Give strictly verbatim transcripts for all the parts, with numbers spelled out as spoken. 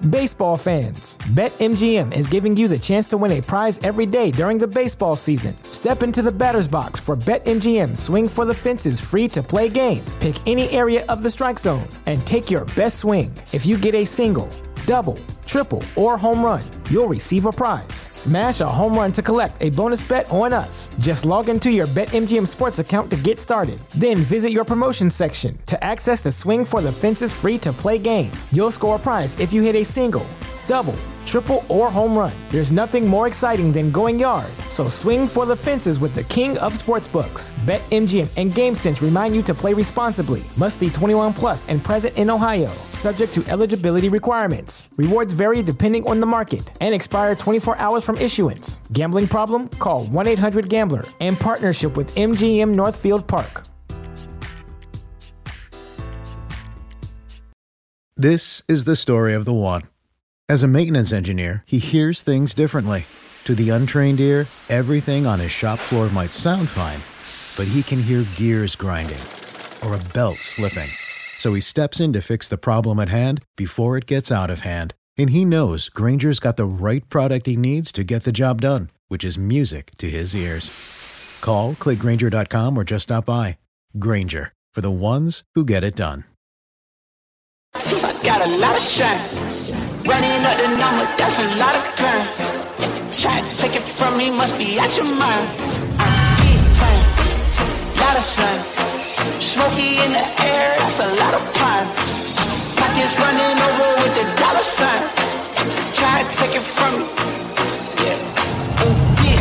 Baseball fans, BetMGM is giving you the chance to win a prize every day during the baseball season. Step into the batter's box for BetMGM Swing for the Fences free-to-play game. Pick any area of the strike zone and take your best swing. If you get a single, double, triple, or home run, you'll receive a prize. Smash a home run to collect a bonus bet on us. Just log into your BetMGM Sports account to get started. Then visit your promotion section to access the Swing for the Fences free-to-play game. You'll score a prize if you hit a single, double, triple, or home run. There's nothing more exciting than going yard, so swing for the fences with the king of sportsbooks. BetMGM and GameSense remind you to play responsibly. Must be twenty-one plus and present in Ohio, subject to eligibility requirements. Rewards vary depending on the market and expire twenty-four hours from issuance. Gambling problem? Call one eight hundred gambler in partnership with M G M Northfield Park. This is the story of the one. As a maintenance engineer, he hears things differently. To the untrained ear, everything on his shop floor might sound fine, but he can hear gears grinding or a belt slipping. So he steps in to fix the problem at hand before it gets out of hand. And he knows Grainger's got the right product he needs to get the job done, which is music to his ears. Call, click Grainger dot com, or just stop by. Grainger, for the ones who get it done. I got a lot of shine. Running up the number, that's a lot of crime. Try to take it from me, must be out your mind. I'm big time, lot of slime. Smoky in the air, that's a lot of pine. Pockets running over with the dollar sign. Try to take it from me, yeah. Oh, big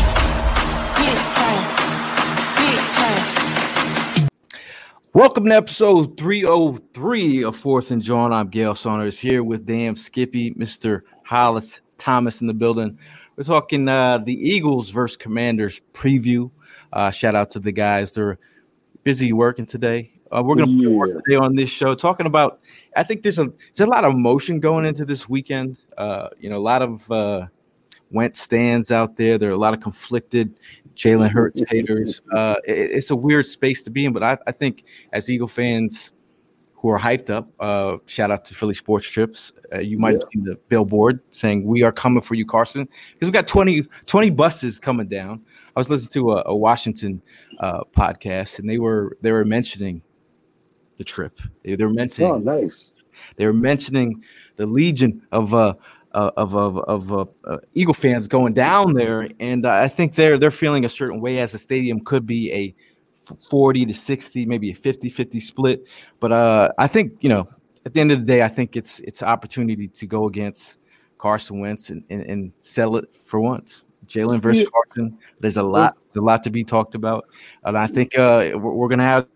time, big time, big time. Welcome to episode three oh three of Fourth and John. I'm Gail Saunders here with Dan Skippy, Mister Hollis Thomas in the building. We're talking uh, the Eagles versus Commanders preview. Uh, shout out to the guys. They're busy working today. Uh, we're going to yeah. work today on this show talking about, I think there's a, there's a lot of emotion going into this weekend. Uh, you know, a lot of uh, Wentz stands out there. There are a lot of conflicted Jalen Hurts haters. Uh, it, it's a weird space to be in, but I, I think as Eagle fans who are hyped up, uh, shout out to Philly Sports Trips. Uh, you might yeah. have seen the billboard saying, "We are coming for you, Carson," because we got twenty, twenty buses coming down. I was listening to a, a Washington uh, podcast, and they were they were mentioning the trip. They, they were mentioning, oh, nice. They were mentioning the legion of uh, Uh, of of of uh, uh, Eagle fans going down there, and uh, I think they're they're feeling a certain way, as the stadium could be a forty to sixty, maybe a fifty-fifty split. But uh, I think, you know, at the end of the day, I think it's it's an opportunity to go against Carson Wentz and, and, and settle it for once. Jalen versus yeah. Carson. There's a lot there's a lot to be talked about, and I think uh, we're, we're gonna have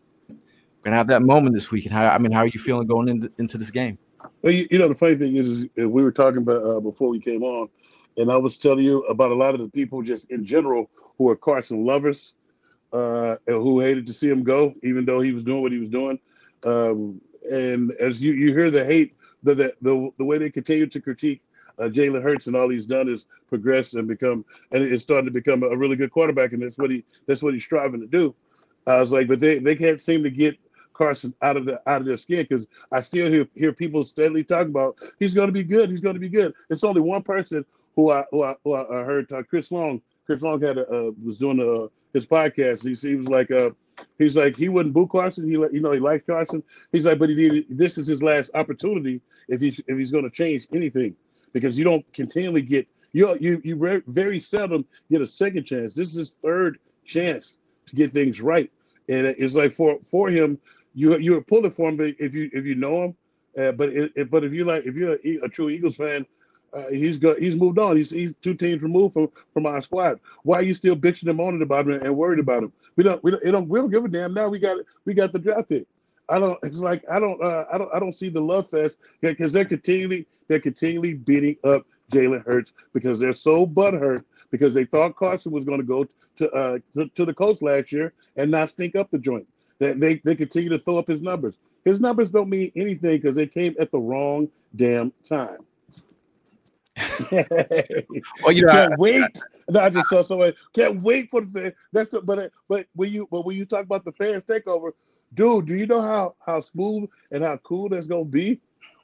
we're gonna have that moment this week. And how I mean, how are you feeling going into, into this game? Well, you, you know, the funny thing is, is we were talking about uh, before we came on, and I was telling you about a lot of the people just in general who are Carson lovers, uh, and who hated to see him go, even though he was doing what he was doing. Um, and as you, you hear the hate, the, the the the way they continue to critique uh, Jalen Hurts, and all he's done is progress and become, and it's starting to become a really good quarterback, and that's what he that's what he's striving to do. I was like, but they, they can't seem to get Carson out of the out of their skin, because I still hear hear people steadily talking about he's going to be good, he's going to be good. It's only one person who I who I, who I heard, uh, Chris Long. Chris Long had a, uh, was doing uh, his podcast. He, he was like, uh, he's like he wouldn't boo Carson. He you know he liked Carson. He's like, but he needed, this is his last opportunity if he's if he's going to change anything, because you don't continually get you you you re- very seldom get a second chance. This is his third chance to get things right, and it's like for for him. You you're pulling for him if you if you know him, uh, but it, it, but if you like if you're a, a true Eagles fan, uh, he's got he's moved on. He's he's two teams removed from, from our squad. Why are you still bitching and moaning about him and worried about him? We don't we don't, we don't we don't give a damn. Now we got we got the draft pick. I don't. It's like I don't uh, I don't I don't see the love fest, because they're continually they're continually beating up Jalen Hurts because they're so butthurt because they thought Carson was going to go to uh to, to the coast last year and not stink up the joint. They, they they continue to throw up his numbers. His numbers don't mean anything because they came at the wrong damn time. Well, you know, can't I, wait. No, I just saw someone. Can't wait for the fan. That's the but but when you but when you talk about the fans takeover, dude, do you know how how smooth and how cool that's gonna be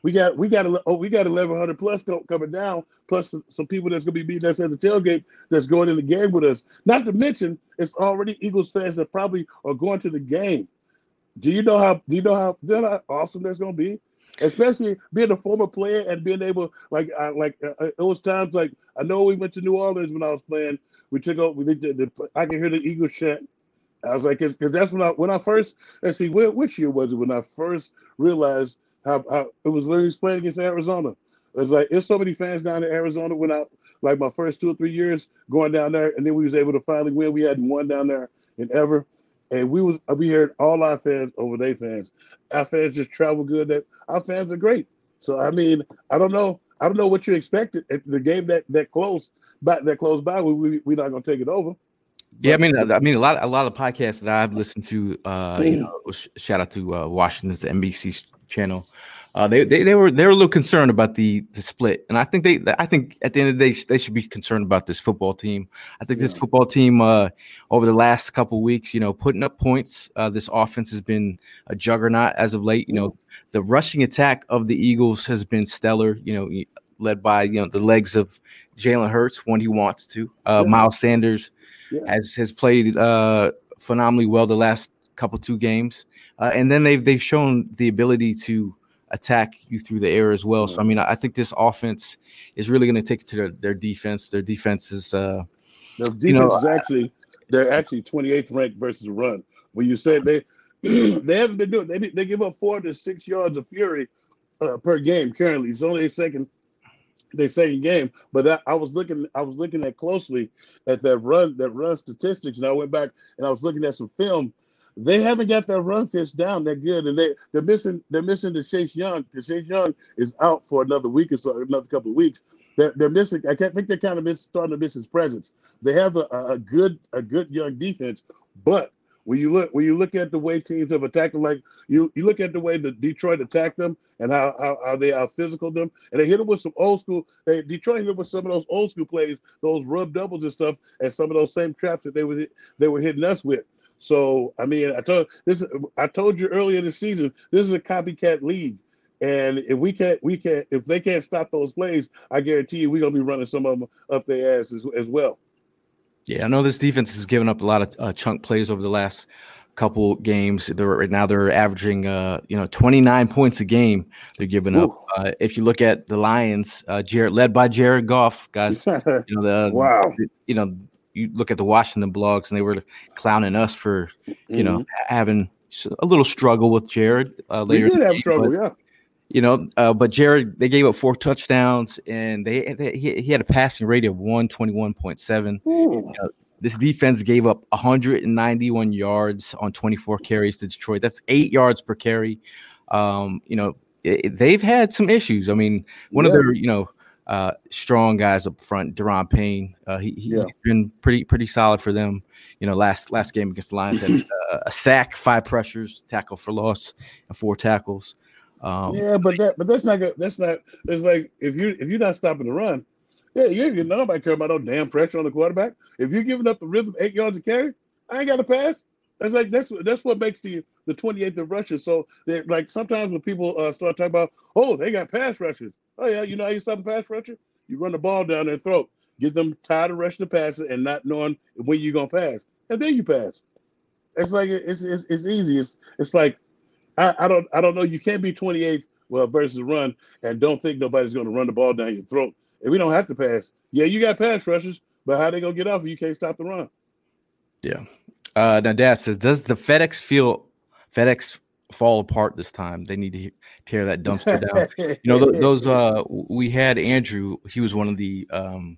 We got we got oh, we got eleven hundred plus coming down, plus some people that's going to be meeting us at the tailgate that's going in the game with us. Not to mention, it's already Eagles fans that probably are going to the game. Do you know how? Do you know how? Do you know how awesome that's going to be? Especially being a former player and being able, like, I, like uh, it was times like I know we went to New Orleans when I was playing. We took over. We did the, the, I can hear the Eagles chant. I was like, because that's when I when I first let's see, when, which year was it when I first realized how, how it was when we was playing against Arizona. It was like there's so many fans down in Arizona when I like my first two or three years going down there, and then we was able to finally win. We hadn't won down there in ever. And we was we heard all our fans over their fans. Our fans just travel good. That our fans are great. So I mean, I don't know. I don't know what you expected at the game that that close, but that close by. We we we're not gonna take it over. But, yeah, I mean, I mean, a lot, a lot of podcasts that I've listened to. Uh, you know, sh- shout out to uh, Washington's N B C channel. Uh, they, they they were they were a little concerned about the the split, and I think they I think at the end of the day they should be concerned about this football team. I think yeah. this football team uh, over the last couple of weeks, you know, putting up points. Uh, this offense has been a juggernaut as of late. You know, the rushing attack of the Eagles has been stellar. You know, led by you know the legs of Jalen Hurts when he wants to. Uh, yeah. Miles Sanders yeah. has has played uh, phenomenally well the last couple two games, uh, and then they've they've shown the ability to attack you through the air as well. So, I mean, I think this offense is really going to take it to their, their defense. Their defense is, uh, their defense you know, is actually, they're actually twenty-eighth ranked versus run. When you said they, they haven't been doing, they they give up four to six yards of fury uh, per game currently. It's only a second, their second game. But that, I was looking, I was looking at closely at that run, that run statistics, and I went back and I was looking at some film. They haven't got their run fits down that good, and they they're missing they're missing the Chase Young because Chase Young is out for another week or so, another couple of weeks. They're, they're missing. I can't think they're kind of miss, starting to miss his presence. They have a, a good a good young defense, but when you look when you look at the way teams have attacked them, like you you look at the way the Detroit attacked them and how how, how they out physical them, and they hit them with some old school. They Detroit hit them with some of those old school plays, those rub doubles and stuff, and some of those same traps that they were they were hitting us with. So I mean, I told this. I told you earlier this season, this is a copycat league, and if we can't, we can't. If they can't stop those plays, I guarantee you, we're gonna be running some of them up their ass as, as well. Yeah, I know this defense has given up a lot of uh, chunk plays over the last couple games. They're right now they're averaging, uh, you know, twenty-nine points a game. They're giving Ooh. up. Uh, if you look at the Lions, uh, Jared led by Jared Goff, guys. You know the wow. The, you know. You look at the Washington blogs, and they were clowning us for, you know, mm-hmm. having a little struggle with Jared uh, later. We did have game, trouble, but, yeah. You know, uh, but Jared, they gave up four touchdowns, and they, they he, he had a passing rate of one twenty-one point seven. You know, this defense gave up one hundred ninety-one yards on twenty-four carries to Detroit. That's eight yards per carry. Um, you know, it, they've had some issues. I mean, one yeah. of their, you know, Uh, strong guys up front, Deron Payne. Uh, he, he, yeah. He's been pretty pretty solid for them. You know, last last game against the Lions had uh, a sack, five pressures, tackle for loss, and four tackles. Um, yeah, but that but that's not good. That's not. It's like if you if you're not stopping the run, yeah, you ain't nobody care about no damn pressure on the quarterback. If you're giving up the rhythm eight yards of carry, I ain't got to pass. That's like that's that's what makes the the twenty-eighth of rushers. So like sometimes when people uh, start talking about, oh, they got pass rushers. Oh, yeah, you know how you stop a pass rusher? You run the ball down their throat. Get them tired of rushing the passer and not knowing when you're going to pass. And then you pass. It's like it's it's, it's easy. It's it's like I, I don't I don't know. You can't be twenty-eighth well versus run and don't think nobody's going to run the ball down your throat. And we don't have to pass. Yeah, you got pass rushers, but how they going to get off if you can't stop the run? Yeah. Uh, now, Dad says, does the FedEx feel FedEx fall apart this time? They need to tear that dumpster down. You know, th- those uh we had Andrew, he was one of the um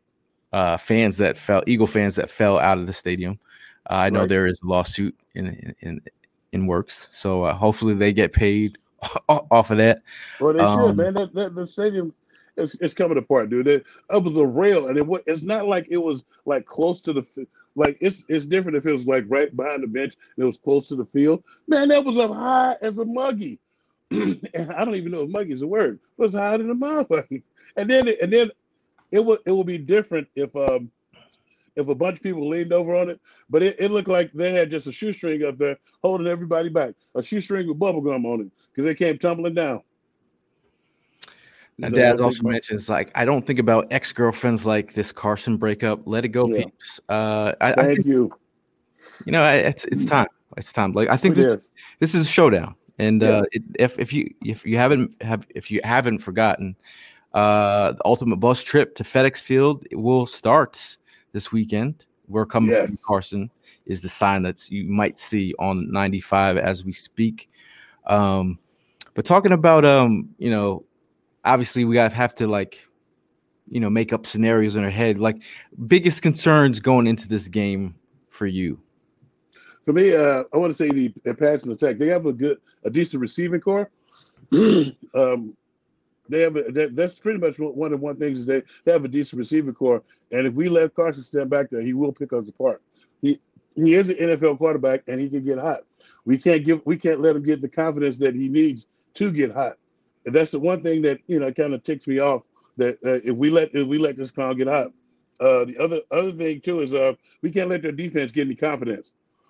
uh fans that fell Eagle fans that fell out of the stadium. uh, I know right. there is a lawsuit in in in works, so uh, hopefully they get paid off of that. Well, they um, should, man. That, that the stadium is it's coming apart, dude. It, it was a rail, and it was it's not like it was like close to the like it's it's different if it was like right behind the bench and it was close to the field. Man, that was up high as a muggy. And I don't even know if muggy is a word. It was higher than a motherfucker. And then and then it will it will be different if um if a bunch of people leaned over on it. But it, it looked like they had just a shoestring up there holding everybody back. A shoestring with bubble gum on it because they came tumbling down. And So I Dad think also my- mentions like I don't think about ex girlfriends like this Carson breakup. Let it go, Yeah. peeps. Uh, I, I Thank think you. you know I, it's it's time. It's time. Like I think It this is. this is a showdown. And Yeah. uh, it, if if you if you haven't have if you haven't forgotten, uh, the ultimate bus trip to FedEx Field will start this weekend. We're coming from Yes. Carson is the sign that you might see on ninety-five as we speak. Um, but talking about um, you know, obviously we got have to like, you know, make up scenarios in our head. Like biggest concerns going into this game for you. For me, uh, I want to say the, the passing attack. They have a good, a decent receiving core. um, they have a, that, that's pretty much one of the one things is they, they have a decent receiving core. And if we let Carson stand back there, he will pick us apart. He he is an N F L quarterback, and he can get hot. We can't give we can't let him get the confidence that he needs to get hot. And that's the one thing that you know kind of ticks me off. That uh, if we let if we let this clown get hot, uh, the other other thing too is uh, we can't let their defense get any confidence.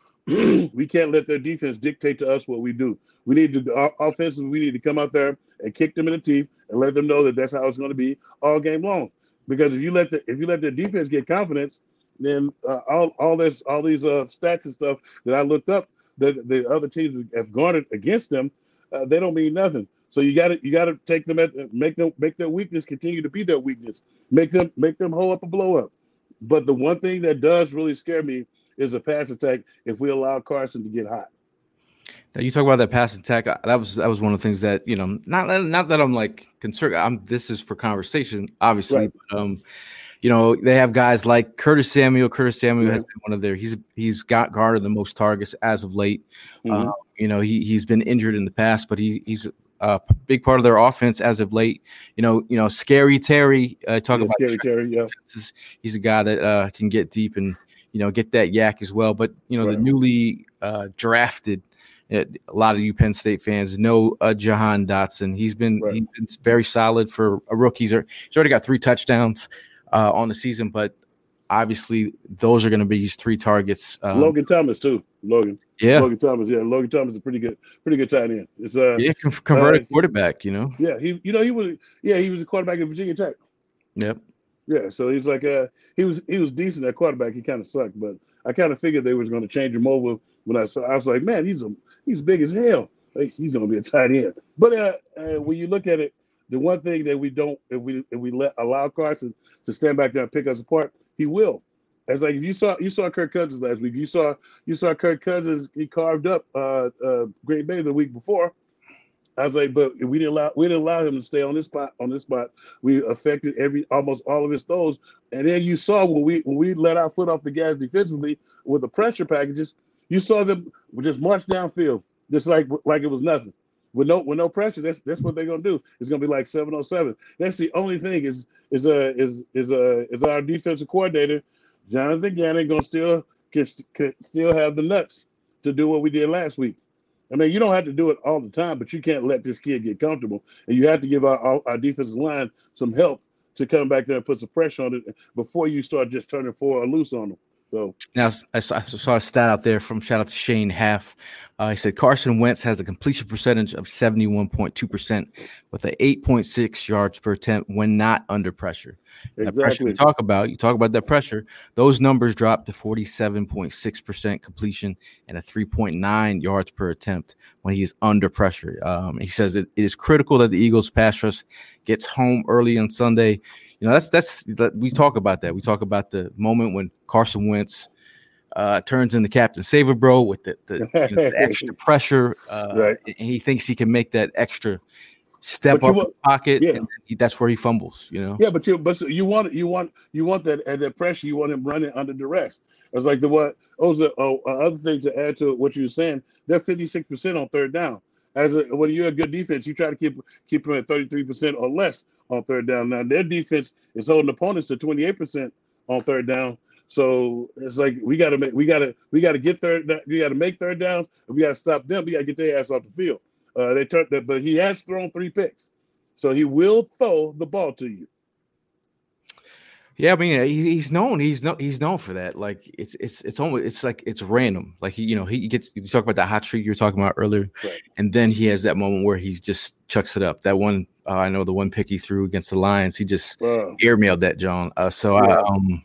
We can't let their defense dictate to us what we do. We need to uh, offensively. We need to come out there and kick them in the teeth and let them know that that's how it's going to be all game long. Because if you let the if you let their defense get confidence, then uh, all all this all these uh, stats and stuff that I looked up that the other teams have garnered against them, uh, they don't mean nothing. So you got to you got to take them at make them make their weakness continue to be their weakness. Make them make them hold up a blow up. But the one thing that does really scare me is a pass attack if we allow Carson to get hot. Now you talk about that pass attack. That was that was one of the things that you know. Not not that I'm like concerned. I'm this is for conversation, obviously. Right. But, um, you know they have guys like Curtis Samuel. Curtis Samuel Yeah. has been one of their. He's he's got garnered the most targets as of late. Mhm. Uh, you know he he's been injured in the past, but he he's a big part of their offense as of late. You know you know Scary Terry. Uh, talk Yeah, about Scary Terry, yeah. defenses. He's a guy that uh, can get deep and you know get that yak as well. But you know the Right. newly uh, drafted. A lot of you Penn State fans know uh, Jahan Dotson. He's been Right. he's been very solid for a rookie. He's he's already got three touchdowns uh, on the season, but obviously those are going to be his three targets. Um, Logan Thomas too. Logan. yeah, Logan Thomas. Yeah. Logan Thomas is a pretty good, pretty good tight end. It's uh yeah, con- converted uh, quarterback. You know, yeah, he you know he was yeah, he was a quarterback at Virginia Tech. yep. Yeah, so he's like uh he was he was decent at quarterback. He kind of sucked, but I kind of figured they was going to change him over when I saw. I was like, man, he's a he's big as hell. Like, he's going to be a tight end. But uh, uh, when you look at it, the one thing that we don't if we if we let allow Carson to stand back there and pick us apart, he will. As like if you saw you saw Kirk Cousins last week, you saw you saw Kirk Cousins he carved up uh, uh, Green Bay the week before. I was like, but we didn't allow we didn't allow him to stay on this spot on this spot. We affected every almost all of his throws. And then you saw when we when we let our foot off the gas defensively with the pressure packages, you saw them just march downfield, just like like it was nothing. With no with no pressure, that's that's what they're gonna do. It's gonna be like seven oh seven. That's the only thing is is uh is is uh is our defensive coordinator, Jonathan Gannon, gonna still can, can still have the nuts to do what we did last week. I mean, you don't have to do it all the time, but you can't let this kid get comfortable. And you have to give our, our, our defensive line some help to come back there and put some pressure on it before you start just turning four or loose on them. So Now, I saw, I saw a stat out there from shout out to Shane Half. Uh, he said Carson Wentz has a completion percentage of seventy-one point two percent with an eight point six yards per attempt when not under pressure. That pressure exactly. you talk about, you talk about that pressure, those numbers dropped to forty-seven point six percent completion and a three point nine yards per attempt when he is under pressure. Um, he says it, it is critical that the Eagles pass rush gets home early on Sunday. You know, that's that's that, we talk about that. We talk about the moment when Carson Wentz uh, turns into Captain Saver Bro with the, the, you know, the extra pressure, uh, Right. and he thinks he can make that extra step But you up in want- the pocket, yeah. and he, that's where he fumbles. You know, Yeah, but you but you want you want you want that at that pressure. You want him running under duress. It's like the what? Oh, the oh, uh, other thing to add to what you were saying. They're fifty-six percent on third down. As a, when you're a good defense, you try to keep keep them at thirty-three percent or less on third down. Now their defense is holding opponents to twenty-eight percent on third down. So it's like we got to make we got to we got to get third. We got to make third downs. And we got to stop them. We got to get their ass off the field. Uh, they turned that, but he has thrown three picks, so he will throw the ball to you. yeah. I mean, he, he's known. He's no, he's known for that. Like it's it's it's almost it's like it's random. Like he, you know, he gets. You talk about that hot streak you were talking about earlier, Right. and then he has that moment where he just chucks it up. That one Uh, I know the one pick he threw against the Lions, he just Wow. airmailed that, John. Uh, so Yeah. I, um,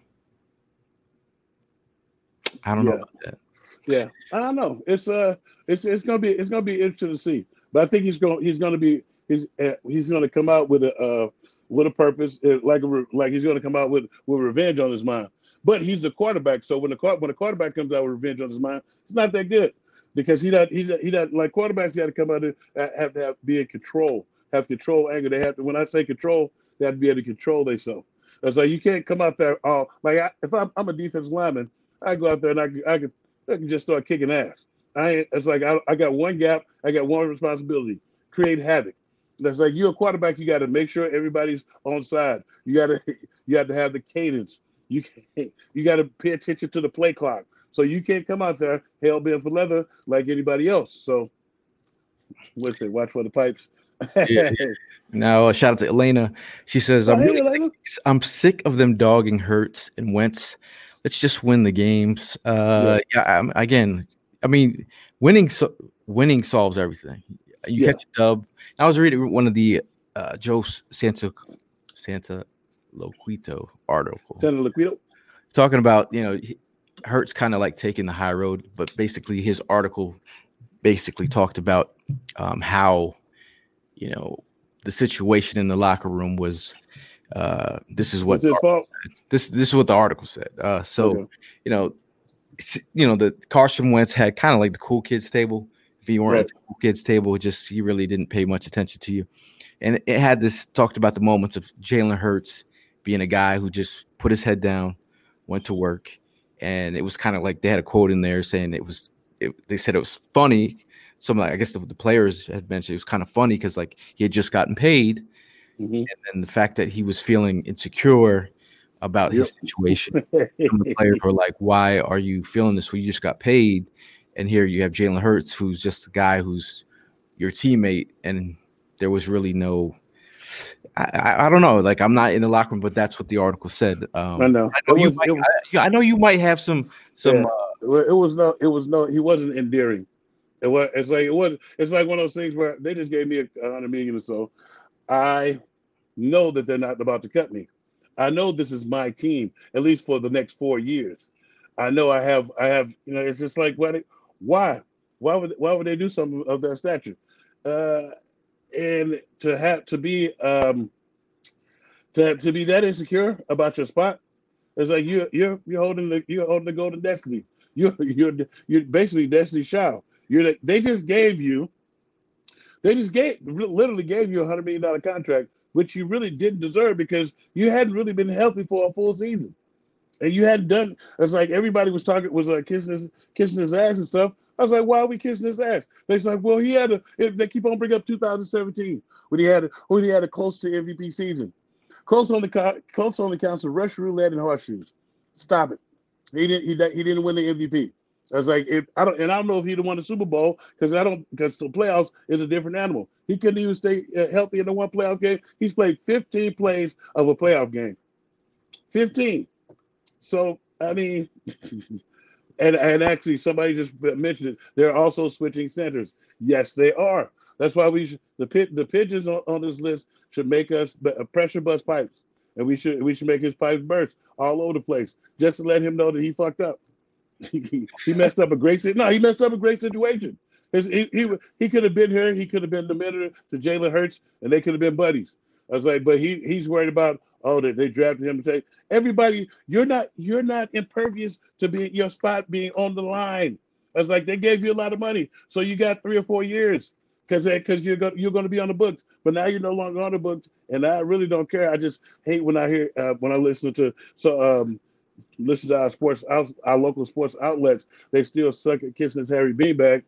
I don't Yeah. know about that. Yeah, I don't know. It's uh, it's it's gonna be it's gonna be interesting to see. But I think he's going he's gonna be he's uh, he's gonna come out with a uh, with a purpose, uh, like a, re- like he's gonna come out with with revenge on his mind. But he's a quarterback, so when the when the quarterback comes out with revenge on his mind, it's not that good because he not he's he not like quarterbacks. He got to come out and have to have be in control, have control anger. They have to. When I say control, they have to be able to control themselves. It's like you can't come out there all like I, if I'm, I'm a defensive lineman, I go out there and I I can. I can just start kicking ass. I ain't, it's like I, I got one gap, I got one responsibility: create havoc. That's like you're a quarterback. You got to make sure everybody's on side. You got to you got to have the cadence. You can't, you got to pay attention to the play clock. So you can't come out there hell bent for leather like anybody else. So what's it? Watch for the pipes. Yeah. Now, uh, shout out to Elena. She says, Oh, "I'm hey, really Elena. sick, I'm sick of them dogging Hurts and Wentz. Let's just win the games." Uh, yeah. yeah I'm, again, I mean, winning so, winning solves everything. You Yeah. catch a dub. I was reading one of the uh, Joe Santa Santa Loquito article. Santa Loquito. Talking about, you know, Hurts kind of like taking the high road, but basically his article basically talked about um, how, you know, the situation in the locker room was. Uh, this is what It's his fault. this this is what the article said. Uh, so Okay. you know, you know, the Carson Wentz had kind of like the cool kids table. If you weren't Right. at the cool kids table, it just he really didn't pay much attention to you. And it had this talked about the moments of Jalen Hurts being a guy who just put his head down, went to work, and it was kind of like they had a quote in there saying it was. It, they said it was funny. Some like I guess the, the players had mentioned it was kind of funny because like he had just gotten paid, Mm-hmm. and then the fact that he was feeling insecure about his Yep. situation. Some of the players were like, "Why are you feeling this? Well, you just got paid." And here you have Jalen Hurts, who's just a guy who's your teammate, and there was really no. I, I, I don't know. Like I'm not in the locker room, but that's what the article said. Um, I know. I know It you. was- Might, it was- I, I know you might have some some. Yeah. Uh, It was no. It was no. He wasn't endearing. It was. It's like it was. It's like one of those things where they just gave me a, a hundred million or so. I know that they're not about to cut me. I know this is my team at least for the next four years. I know I have. I have. You know, it's just like what? Why? Why would? Why would they do something of that stature? Uh, and to have to be um, to to be that insecure about your spot. It's like you're you're you're holding the you're holding the golden destiny. You're you're you're basically Destiny Child. You're the, they just gave you, they just gave literally gave you a hundred million dollar contract, which you really didn't deserve because you hadn't really been healthy for a full season, and you hadn't done. It's like everybody was talking was like kissing his kissing his ass and stuff. I was like, why are we kissing his ass? They're like, well, he had a. They keep on bringing up two thousand seventeen when he had a, when he had a close to M V P season. Close on the close on the counts of rush roulette and horseshoes. Stop it. He didn't. He, he didn't win the M V P. I was like, if I don't, and I don't know if he'd have won the Super Bowl because I don't because the playoffs is a different animal. He couldn't even stay uh, healthy in the one playoff game. He's played fifteen plays of a playoff game. fifteen. So I mean, and and actually somebody just mentioned it. They're also switching centers. Yes, they are. That's why we should, the pit the pigeons on, on this list should make us pressure bust pipes, and we should we should make his pipes burst all over the place just to let him know that he fucked up. he, he messed up a great no, he messed up a great situation. His, he he he could have been here. He could have been the mentor to Jalen Hurts, and they could have been buddies. I was like, but he he's worried about oh that they drafted him to take everybody. You're not you're not impervious to be your spot being on the line. I was like, they gave you a lot of money, so you got three or four years. Because because you're going you're going to be on the books, but now you're no longer on the books, and I really don't care. I just hate when I hear uh, when I listen to so um listen to our sports our, our local sports outlets. They still suck at kissing his Harry Beanbag,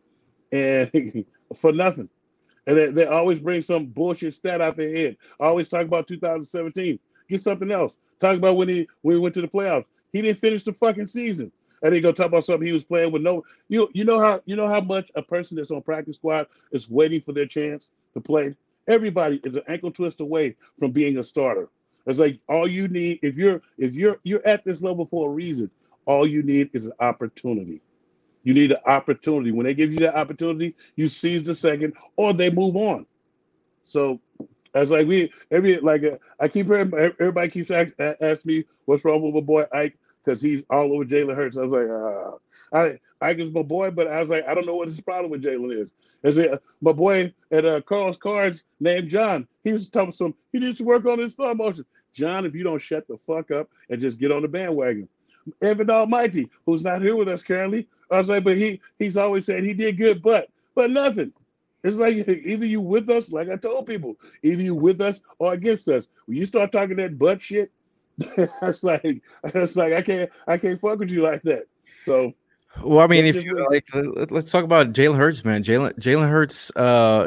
and for nothing. And they, they always bring some bullshit stat out their head. Always talk about two thousand seventeen. Get something else. Talk about when he when he went to the playoffs. He didn't finish the fucking season. And they go talk about something he was playing with no you you know how you know how much a person that's on practice squad is waiting for their chance to play. Everybody is an ankle twist away from being a starter. It's like all you need if you're if you're you're at this level for a reason. All you need is an opportunity. You need an opportunity. When they give you that opportunity, you seize the second, or they move on. So I was like, we every like uh, I keep hearing everybody keeps asking ask me what's wrong with my boy Ike because he's all over Jalen Hurts. I was like, uh, I Ike is my boy, but I was like, I don't know what his problem with Jalen is. Is it my boy at uh, Carl's Cards named John? He was telling some he needs to work on his thumb motion. John, if you don't shut the fuck up and just get on the bandwagon. Evan Almighty, who's not here with us currently, I was like, but he he's always saying he did good, but but nothing. It's like either you with us, like I told people, either you with us or against us. When you start talking that butt shit, that's like that's like I can't I can't fuck with you like that. So, well, I mean, if you like, let's talk about Jalen Hurts, man. Jalen Jalen Hurts, uh,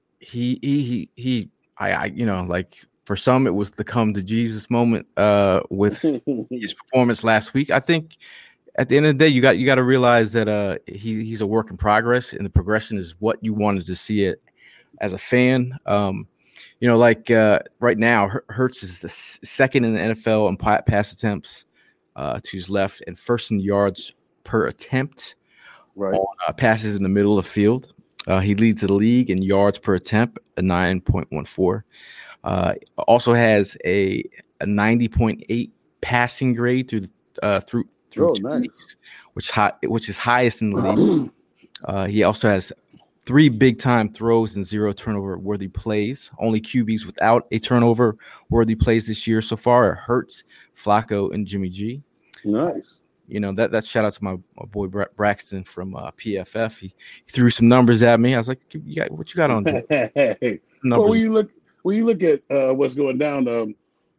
he he he he, I, I you know, like for some it was the come to Jesus moment, uh, with his performance last week. I think. At the end of the day, you got you got to realize that uh, he he's a work in progress, and the progression is what you wanted to see it as a fan. Um, you know, like uh, right now, Hurts is the second in the N F L in pass attempts uh, to his left, and first in yards per attempt right. on uh, passes in the middle of the field. Uh, he leads the league in yards per attempt, a nine point one four. Uh, also has a a ninety point eight passing grade through uh, through. Through oh, two nice. weeks, which high, which is highest in the league. Uh, he also has three big time throws and zero turnover worthy plays. Only Q Bs without a turnover worthy plays this year so far are Hurts, Flacco, and Jimmy G. Nice. You know that that's shout out to my, my boy Bra- Braxton from uh, P F F. He, he threw some numbers at me. I was like, you got, "What you got on?" Hey, well, when you look when you look at uh, what's going down, um,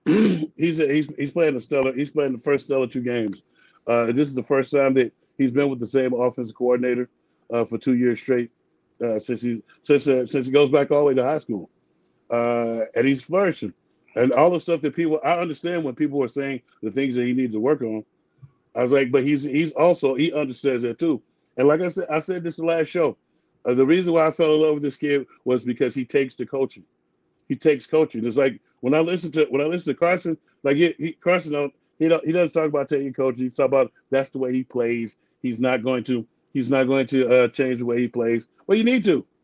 he's a, he's he's playing the stellar. He's playing the first stellar two games. Uh, this is the first time that he's been with the same offensive coordinator uh, for two years straight uh, since he since uh, since he goes back all the way to high school, uh, and he's flourishing. And all the stuff that people, I understand when people are saying the things that he needs to work on. I was like, but he's he's also he understands that too. And like I said, I said this the last show. Uh, the reason why I fell in love with this kid was because he takes the coaching. He takes coaching. It's like when I listen to when I listen to Carson, like he, he Carson don't. He don't. He doesn't talk about taking coaching. He's talking about that's the way he plays. He's not going to. He's not going to uh, change the way he plays. Well, you need to.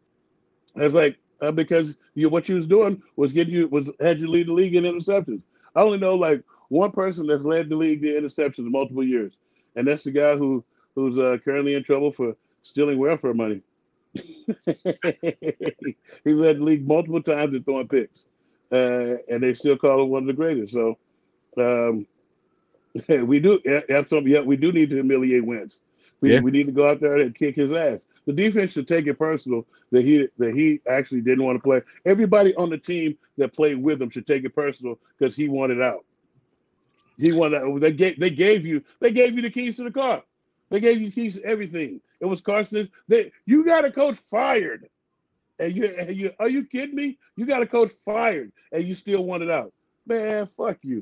It's like uh, because you what you was doing was getting you was had you lead the league in interceptions. I only know like one person that's led the league in interceptions in multiple years, and that's the guy who who's uh, currently in trouble for stealing welfare money. He's led the league multiple times and throwing picks, uh, and they still call him one of the greatest. So. Um, we do have some. Yeah, we do need to humiliate Wentz. We yeah. we need to go out there and kick his ass. The defense should take it personal that he that he actually didn't want to play. Everybody on the team that played with him should take it personal because he wanted out. He wanted. They gave they gave you they gave you the keys to the car. They gave you the keys to everything. It was Carson's. They you got a coach fired, and you and you are you kidding me? You got a coach fired, and you still wanted out. Man, fuck you.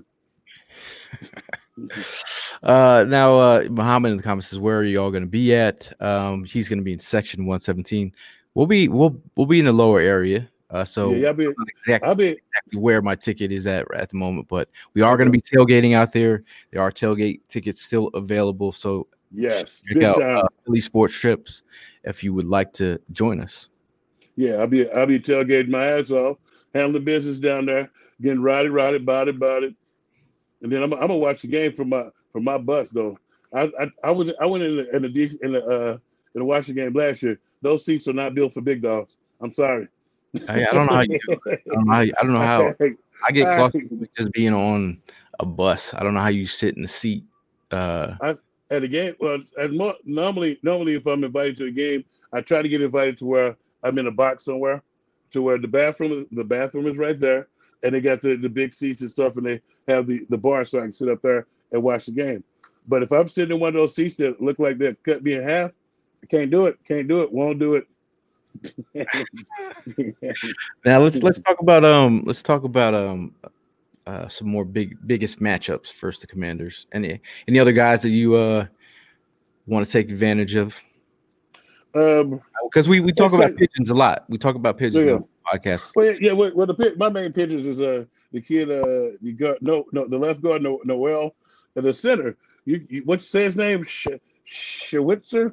uh now uh Muhammad in the comments says, where are you all going to be at? Um he's going to be in section one seventeen. We'll be we'll we'll be in the lower area, uh so yeah, I'll be, exactly, I'll be exactly where my ticket is at at the moment, but we are going to be tailgating out there. There are tailgate tickets still available, so yes, check out uh, Philly Sports Trips if you would like to join us. Yeah, I'll be I'll be tailgating my ass off, handling business down there, getting rowdy, rowdy, body, body. And then I'm, I'm gonna watch the game from my from my bus though. I I, I was I went in the in the in the uh in the watch the game last year. Those seats are not built for big dogs. I'm sorry. I, I don't know how you. Do it. I don't know how. You, I don't know how. I get claustrophobic just being on a bus. I don't know how you sit in the seat. Uh, I, at a game, well, as more, normally normally if I'm invited to a game, I try to get invited to where I'm in a box somewhere, to where the bathroom the bathroom is right there. And they got the, the big seats and stuff, and they have the, the bar so I can sit up there and watch the game. But if I'm sitting in one of those seats that look like they cut me in half, I can't do it. Can't do it. Won't do it. Now let's let's talk about um let's talk about um uh, some more big biggest matchups first. The Commanders. Any any other guys that you uh want to take advantage of? Um, because we we talk about like, pigeons a lot. We talk about pigeons. Yeah. On the podcast. Well, yeah. Well, well the my main pitchers is uh the kid uh the guard no no the left guard no Noel and the center. You, you what's say his name? Sh- Schweitzer.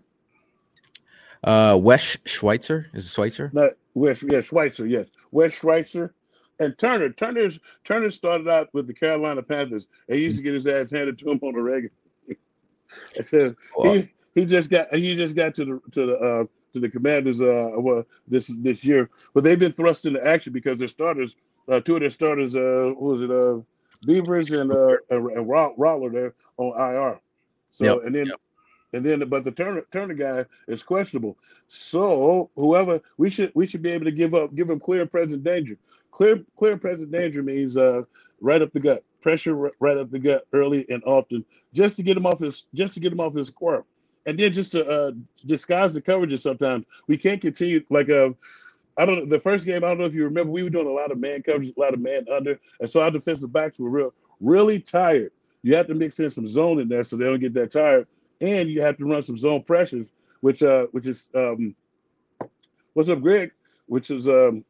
Uh, Wes Schweitzer is it Schweitzer? Not Wes. Yeah, Schweitzer. Yes, Wes Schweitzer. And Turner, Turner's Turner started out with the Carolina Panthers, and he used to get his ass handed to him on the regular. I said Well, he he just got he just got to the to the uh, to the Commanders uh well this this year, but they've been thrust into action because their starters, uh, two of their starters, uh, who was it, uh, Beavers and uh and, and Roller there on I R. So yep, and then. yep. And then, but the Turner Turner guy is questionable. So whoever we should we should be able to give up, give him clear and present danger. Clear clear and present danger means uh, right up the gut, pressure right up the gut early and often, just to get him off his just to get him off his square, and then just to uh, disguise the coverages. Sometimes we can't continue like uh, I don't know. The first game, I don't know if you remember, we were doing a lot of man coverage, a lot of man under, and so our defensive backs were real really tired. You have to mix in some zone in there so they don't get that tired. And you have to run some zone pressures, which uh, which is um, what's up, Greg? Which is um,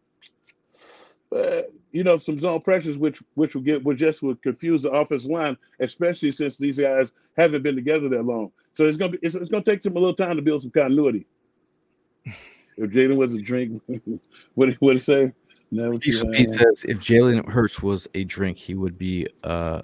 uh, you know, some zone pressures, which which will get which just would confuse the offensive line, especially since these guys haven't been together that long. So it's gonna be it's, it's gonna take them a little time to build some continuity. If Jalen was a drink, what what did he say? Never He, he says if Jalen Hurts was a drink, he would be uh,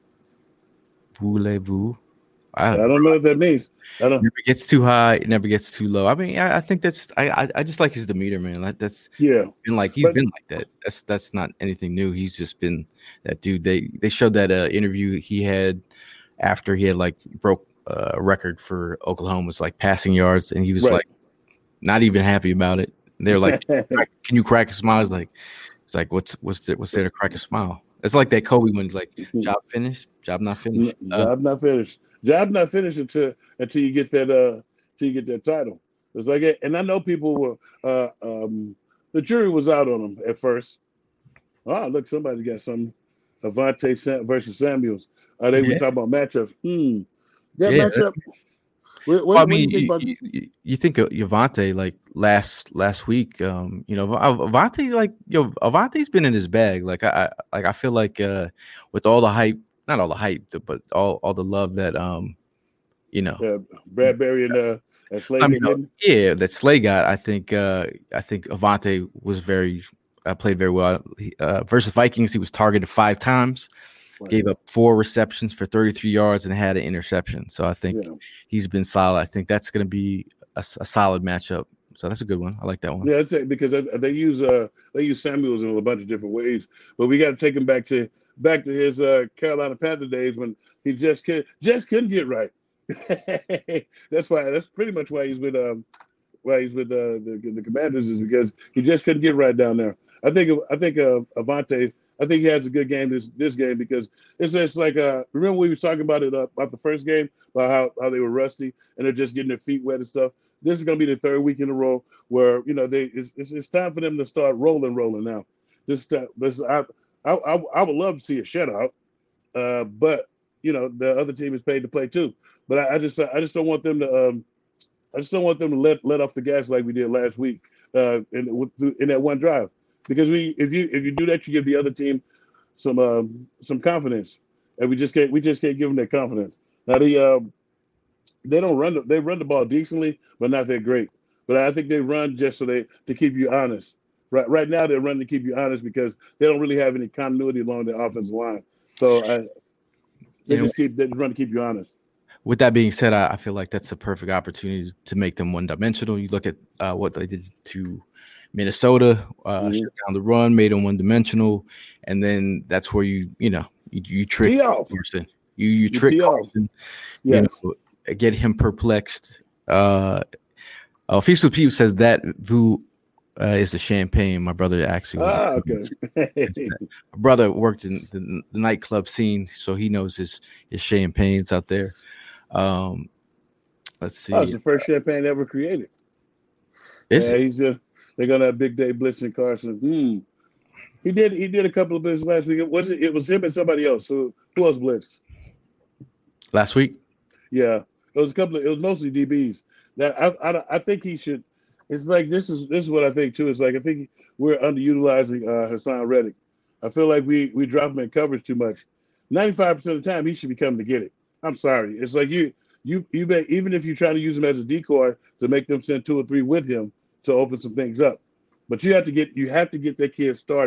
voulez-vous. I don't, I don't know what that means. I don't. It never gets too high. It never gets too low. I mean, I, I think that's. I, I I just like his demeanor, man. Like that's. Yeah. Been like he's But- been like that. That's that's not anything new. He's just been that dude. They they showed that uh, interview he had after he had like broke uh, a record for Oklahoma's like passing yards, and he was Right. like not even happy about it. They're like, "Can you crack a smile?" He's like, it's like what's what's there, what's there to crack a smile? It's like that Kobe when he's like, job finished, job not finished. Uh, Job not finished. Job not finished until until you get that uh until you get that title. It's like, and I know people were uh um the jury was out on him at first. Oh, look, somebody got some Avante Sam versus Samuels. Uh, they Yeah. were talking about matchup. Hmm, that Yeah, matchup. What, what, Well, I what do mean, you think you, about? you, you- you think of Avante like last last week, um, you know, Av- Avante like yo, Avante's been in his bag. Like I, I like I feel like uh, with all the hype, not all the hype, but all all the love that um, you know, Uh, Bradbury and uh and Slade I mean, uh, getting? yeah, that Slay got. I think uh, I think Avante was very uh, played very well. He, uh, versus Vikings, he was targeted five times, Right. gave up four receptions for thirty-three yards and had an interception. So I think Yeah. he's been solid. I think that's going to be a, s- a solid matchup. So that's a good one. I like that one. Yeah, I'd say because they they use uh they use Samuels in a bunch of different ways, but we got to take him back to back to his uh Carolina Panther days when he just could just couldn't get right. That's why that's pretty much why he's with um why he's with uh, the the Commanders is because he just couldn't get right down there. I think I think uh, Avante. I think he has a good game this this game because it's just like uh remember we was talking about it uh, about the first game about how, how they were rusty and they're just getting their feet wet and stuff. This is gonna be the third week in a row where you know they it's, it's, it's time for them to start rolling rolling now. This uh, this I, I I I would love to see a shutout, uh, but you know the other team is paid to play too. But I, I just I just don't want them to um I just don't want them to let let off the gas like we did last week uh in in that one drive. Because we, if you if you do that, you give the other team some um, some confidence, and we just can't we just can't give them that confidence. Now they um, they don't run the, they run the ball decently, but not that great. But I think they run just so they to keep you honest. Right right now they're running to keep you honest because they don't really have any continuity along the offensive line. So I, they You know, just keep they run to keep you honest. with that being said, I, I feel like that's a perfect opportunity to make them one dimensional. You look at uh, what they did to Minnesota, uh, Mhm. shut down the run, made them one dimensional, and then that's where you you know you, you trick Tee off. Carson. You you You trick tee off. Carson. Yes. You know, get him perplexed. Uh, uh Feast Pew says that Vu uh, is a champagne. My brother actually, Ah, okay. my brother worked in the, the nightclub scene, so he knows his his champagnes out there. Um, let's see. Oh, it's the first champagne ever created. Is yeah, it? he's uh, they're gonna have Big Day Blitz and Carson. Hmm. He did he did a couple of blitz last week. Was it? It was him and somebody else. Who who else blitzed? Last week? Yeah, it was a couple of. It was mostly D Bs. That I I, I think he should. It's like this is this is what I think too. It's like I think we're underutilizing uh, Hassan Reddick. I feel like we we drop him in coverage too much. Ninety-five percent of the time, he should be coming to get it. I'm sorry. It's like you you you may, even if you're trying to use him as a decoy to make them send two or three with him to open some things up, but you have to get you have to get that kid started.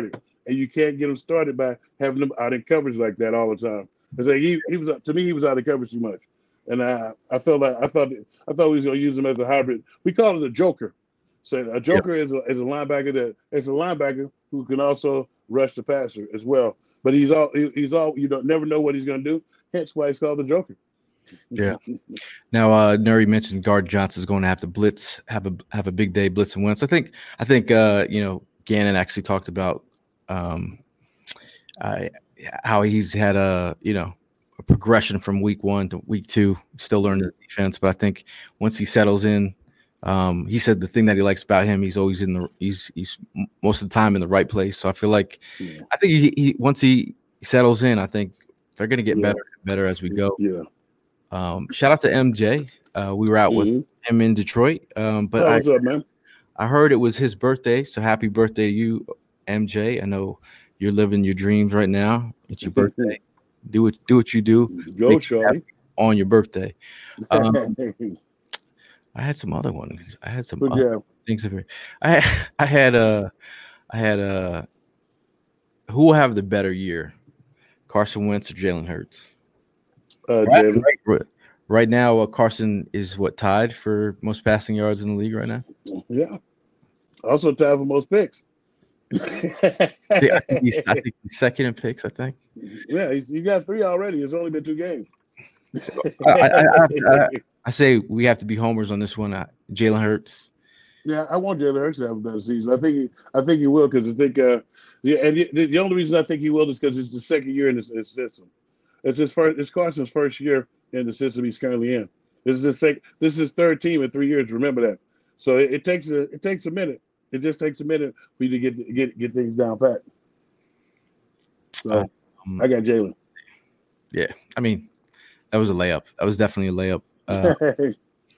and you can't get them started by having them out in coverage like that all the time. It's like he, he was to me he was out of coverage too much, and I I felt like I thought I thought we was going to use him as a hybrid. We call it a joker. So a joker yep. is a is a linebacker that is a linebacker who can also rush the passer as well. But he's all he's all you don't never know what he's going to do. Hence why he's called the joker. Yeah. Now, uh, Nuri mentioned Gardner Johnson is going to have to blitz, have a have a big day, blitz and Wentz. I think, I think, uh, you know, Gannon actually talked about um, uh, how he's had a, you know, a progression from week one to week two, still learning the defense. But I think once he settles in, um, he said the thing that he likes about him, he's always in the, he's he's most of the time in the right place. So I feel like, yeah. I think he, he once he settles in, I think they're going to get yeah. better and better as we go. Yeah. Um, shout out to M J. Uh, we were out mm-hmm. with him in Detroit. Um, but oh, what's I, up, man? I heard it was his birthday. So happy birthday to you, M J. I know you're living your dreams right now. It's your birthday. do what do what you do. Go, Charlie. On your birthday. Um, I had some other ones. I had some Good other job. things over here. I I had a I had a who will have the better year, Carson Wentz or Jalen Hurts? Uh, right, right, right now, uh, Carson is what tied for most passing yards in the league right now. Yeah, also tied for most picks. I, think he's, I think he's second in picks. I think. Yeah, he's, he got three already. It's only been two games. So, I, I, I, I, I say we have to be homers on this one. Uh, Jalen Hurts. Yeah, I want Jalen Hurts to have a better season. I think he, I think he will because I think, uh, yeah, and the, the only reason I think he will is because it's the second year in the system. It's his first. It's Carson's first year in the system he's currently in. This is his second. This is his third team in three years. Remember that. So it, it takes a. It takes a minute. It just takes a minute for you to get get get things down pat. So um, I got Jalen. Yeah, I mean, that was a layup. That was definitely a layup. Uh,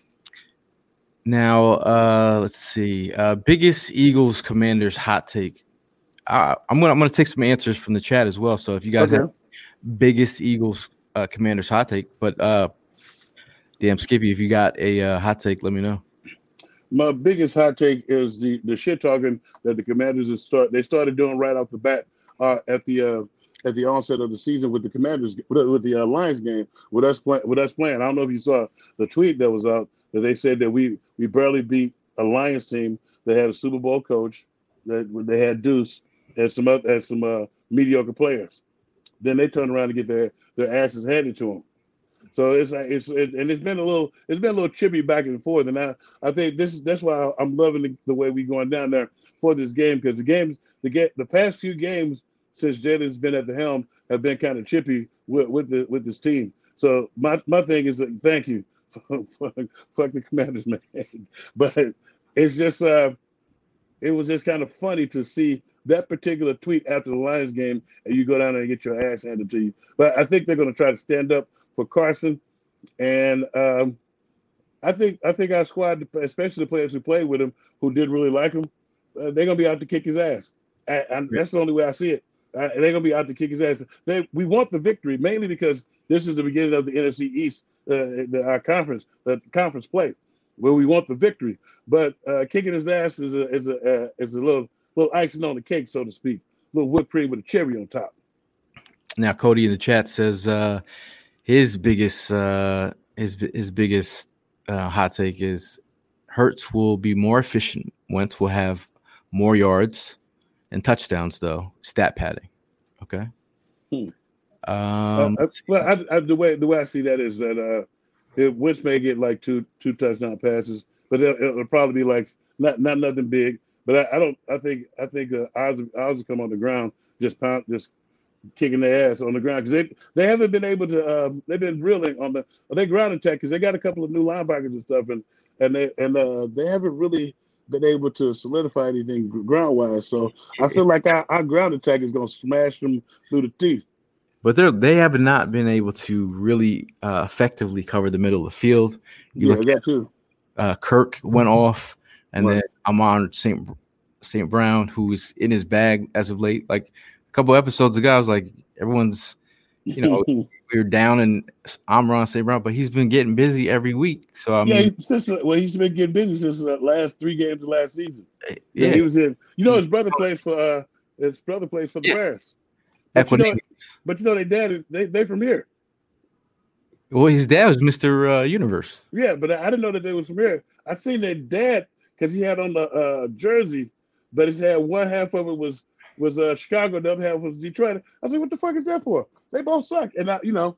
now, uh, let's see. Uh, biggest Eagles Commanders hot take. Uh, I'm gonna I'm gonna take some answers from the chat as well. So if you guys okay. have biggest Eagles uh, Commanders hot take, but uh, damn Skippy, if you got a uh, hot take, let me know. My biggest hot take is the the shit talking that the Commanders have start. They started doing right off the bat uh, at the uh, at the onset of the season with the Commanders with, with the uh, Lions game with us play, with us playing. I don't know if you saw the tweet that was out that they said that we we barely beat a Lions team that had a Super Bowl coach, that they had Deuce and some other, and some uh, mediocre players. Then they turned around to get their, their asses handed to them. So it's it's it, and it's been a little it's been a little chippy back and forth. And I, I think this is that's why I'm loving the, the way we going down there for this game, because the games the get the past few games since Jalen's been at the helm have been kind of chippy with, with the with this team. So my my thing is uh, thank you, fuck the Commanders, man. But it's just uh, it was just kind of funny to see that particular tweet after the Lions game, and you go down there and get your ass handed to you. But I think they're going to try to stand up for Carson, and um, I think I think our squad, especially the players who played with him, who did really like him, uh, they're going to be out to kick his ass. I, I, that's the only way I see it. Uh, they're going to be out to kick his ass. They, we want the victory, mainly because this is the beginning of the N F C East, uh, the, our conference, the uh, conference play, where we want the victory. But uh, kicking his ass is a is a uh, is a little. little icing on the cake, so to speak. A little whipped cream with a cherry on top. Now, Cody in the chat says uh, his biggest uh, his his biggest uh, hot take is Hurts will be more efficient. Wentz will have more yards and touchdowns, though. Stat padding. Okay. Hmm. Um, uh, I, well, I, I, the way the way I see that is that uh, it, Wentz may get like two two touchdown passes, but it'll, it'll probably be like not not nothing big. But I, I don't. I think. I think uh, ours ours come on the ground, just pound, just kicking their ass on the ground, because they they haven't been able to. Uh, they've been drilling on the they ground attack because they got a couple of new linebackers and stuff, and and they and uh, they haven't really been able to solidify anything ground wise. So I feel like our, our ground attack is going to smash them through the teeth. But they they have not been able to really uh, effectively cover the middle of the field. You yeah, that at, too. Uh, Kirk went off. And right. then Amon Saint Saint Brown, who's in his bag as of late. Like a couple episodes ago, I was like, everyone's, you know, we were down in Amon Saint Brown, but he's been getting busy every week. So I yeah, mean, he, since well, he's been getting busy since the last three games of last season. Yeah, yeah he was in. You know, his brother plays for uh, His brother plays for the Yeah. Bears. But you, know, Equanimeous. but you know, they dad, they they from here. Well, his dad was Mister Uh, Universe. Yeah, but I, I didn't know that they was from here. I seen their dad because he had on the uh, jersey, but he had one half of it was was uh, Chicago, the other half was Detroit. I was like, what the fuck is that for? They both suck. And I, you know,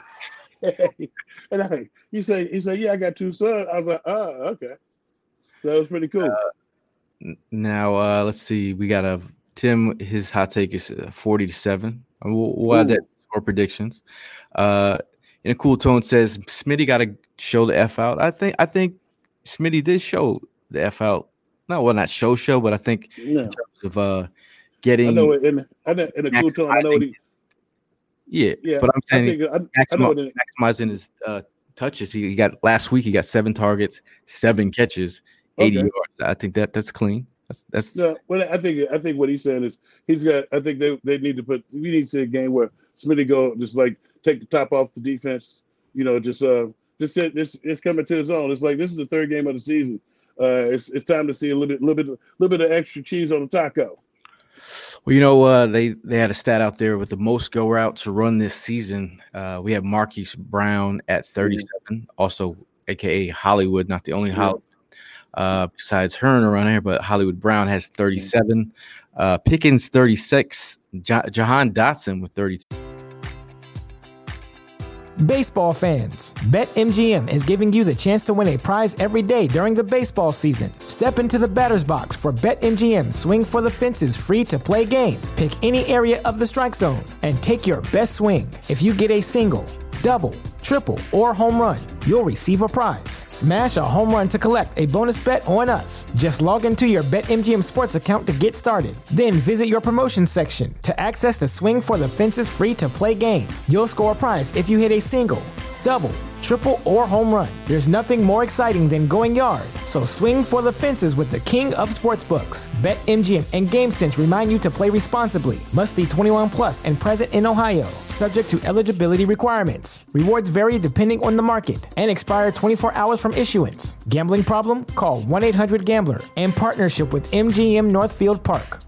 and I, he said, he said, yeah, I got two sons. I was like, oh, okay. So that was pretty cool. Uh, now, uh, let's see. We got a Tim. His hot take is uh, forty to seven. We'll, we'll add that for predictions. Uh, in a cool tone, says Smitty got to show the F out. I think. I think Smitty did show the F out. No, well, not show show, but I think Yeah. in terms of uh, getting. I know it in, I know, in a cool tone. I know what he. Yeah, Yeah, but I'm I saying think I, I know maximi- what it, maximizing his uh, touches. He, he got last week. He got seven targets, seven catches, eighty Okay. yards. I think that that's clean. That's that's No, well, I think I think what he's saying is he's got. I think they, they need to put. We need to see a game where Smitty go just like take the top off the defense. You know, just uh, just sit, this it's coming to his own. It's like this is the third game of the season. Uh, it's it's time to see a little bit, little bit, little bit of extra cheese on the taco. Well, you know, uh, they they had a stat out there with the most go routes run this season. Uh, we have Marquise Brown at thirty-seven, also A K A Hollywood, not the only Yeah. Hollywood. Uh, besides Hearn around here, but Hollywood Brown has thirty-seven, uh, Pickens thirty-six, Ja- Jahan Dotson with thirty-two. Baseball fans, BetMGM is giving you the chance to win a prize every day during the baseball season. Step into the batter's box for BetMGM Swing for the Fences free-to-play game. Pick any area of the strike zone and take your best swing. If you get a single, double, triple, or home run, you'll receive a prize. Smash a home run to collect a bonus bet on us. Just log into your BetMGM Sports account to get started. Then visit your promotions section to access the Swing for the Fences free-to-play game. You'll score a prize if you hit a single, double, triple, or home run. There's nothing more exciting than going yard, so swing for the fences with the king of sportsbooks. BetMGM and GameSense remind you to play responsibly. Must be twenty-one plus and present in Ohio, subject to eligibility requirements. Rewards vary depending on the market and expire twenty-four hours from issuance. Gambling problem? Call one eight hundred gambler in partnership with M G M Northfield Park.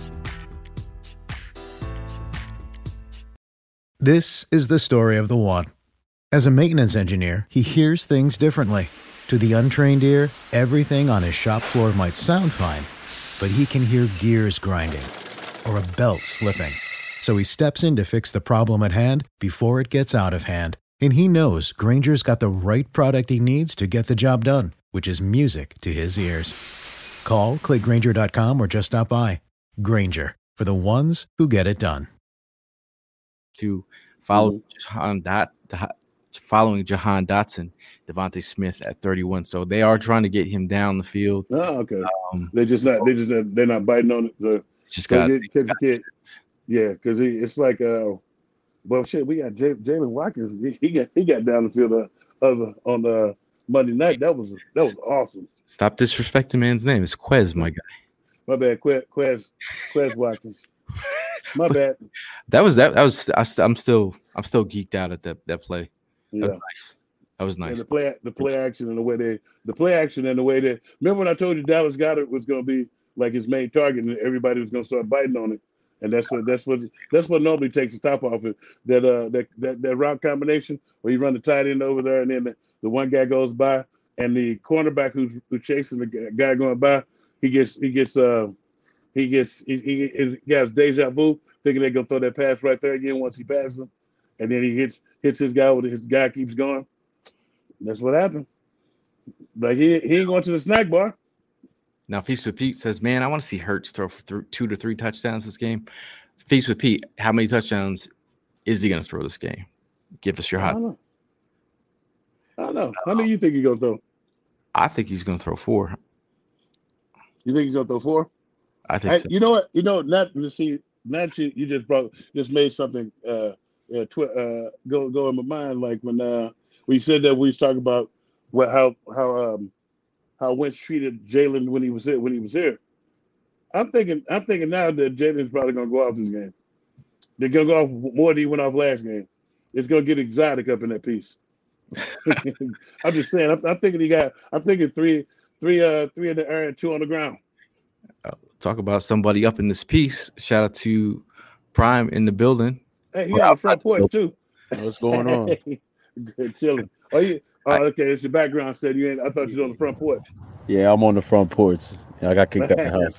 This is the story of the one. As a maintenance engineer, he hears things differently. To the untrained ear, everything on his shop floor might sound fine, but he can hear gears grinding or a belt slipping. So he steps in to fix the problem at hand before it gets out of hand. And he knows Grainger's got the right product he needs to get the job done, which is music to his ears. Call, click Grainger dot com, or just stop by. Grainger, for the ones who get it done. To follow Mhm. Jahan Dot, following Jahan Dotson, Devontae Smith at thirty-one. So they are trying to get him down the field. Oh, okay. Um, They just not. They just not, they're not biting on it. The, just so got get- catch the kid. Yeah, because it's like uh, well, shit. We got J- Jalen Watkins. He, he got he got down the field uh, other on the Monday night. That was that was awesome. stop disrespecting man's name. It's Quez, my guy. My bad, Quez Quez, Quez Watkins. My bad. That was that. That was. I, st- I'm still. I'm still geeked out at that that play. That Yeah. was nice. That was And nice. the play, the play action and the way they, the play action and the way that. Remember when I told you Dallas Goedert was going to be like his main target, and everybody was going to start biting on it, and that's what that's what that's what normally takes the top off it. That uh that that, that route combination where you run the tight end over there, and then the, the one guy goes by, and the cornerback who's, who's chasing the guy going by, he gets he gets uh he gets he he, he has deja vu, thinking they're gonna throw that pass right there again once he passes him, and then he hits hits his guy with his guy keeps going. That's what happened. Like he he ain't going to the snack bar. Now, Feast with Pete says, "Man, I want to see Hurts throw for th- two to three touchdowns this game." Feast with Pete, how many touchdowns is he going to throw this game? Give us your I hot. don't know. I don't know. How many you think he gonna throw? I think he's going to throw four. You think he's gonna throw four? I think I, so. you know what? You know, not to see. Not you. You just brought just made something uh, uh, twi- uh go go in my mind. Like when uh we said that we was talking about what how how um how Wentz treated Jalen when he was here when he was here. I'm thinking I'm thinking now that Jalen's probably gonna go off this game. They're gonna go off more than he went off last game. It's gonna get exotic up in that piece. I'm just saying. I'm, I'm thinking he got. I'm thinking three, three, uh, three in the air and two on the ground. talk about somebody up in this piece. Shout out to Prime in the building. Hey, he on the front porch too. What's going on? Good chilling. Oh, you, oh, okay. It's your background said you ain't. I thought you was on the front porch. Yeah, I'm on the front porch. I got kicked out the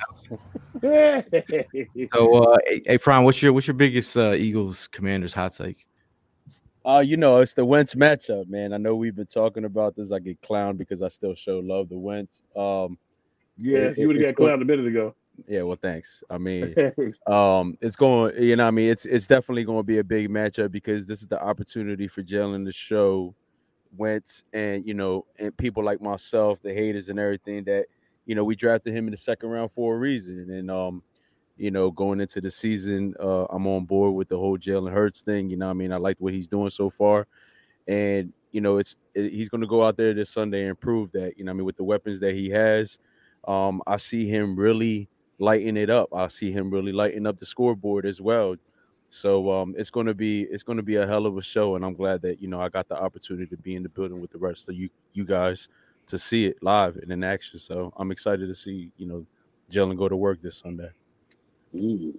house. so, uh, hey, hey, Prime, what's your what's your biggest uh, Eagles Commanders hot take? Uh, you know, it's the Wentz matchup, man. I know we've been talking about this. I get clowned because I still show love to Wentz. Um, yeah, it, you would have got clowned a minute ago. Yeah, well, thanks. I mean, um, it's going, you know, I mean, it's it's definitely going to be a big matchup because this is the opportunity for Jalen to show Wentz and, you know, and people like myself, the haters and everything that, you know, we drafted him in the second round for a reason. And, um, you know, going into the season, uh, I'm on board with the whole Jalen Hurts thing. You know what I mean? I like what he's doing so far. And, you know, it's it, he's going to go out there this Sunday and prove that, you know what I mean, with the weapons that he has. Um, I see him really lighten it up. I see him really lighten up the scoreboard as well. So um, it's going to be it's going to be a hell of a show. And I'm glad that, you know, I got the opportunity to be in the building with the rest of you, you guys to see it live and in action. So I'm excited to see, you know, Jalen go to work this Sunday. Mm.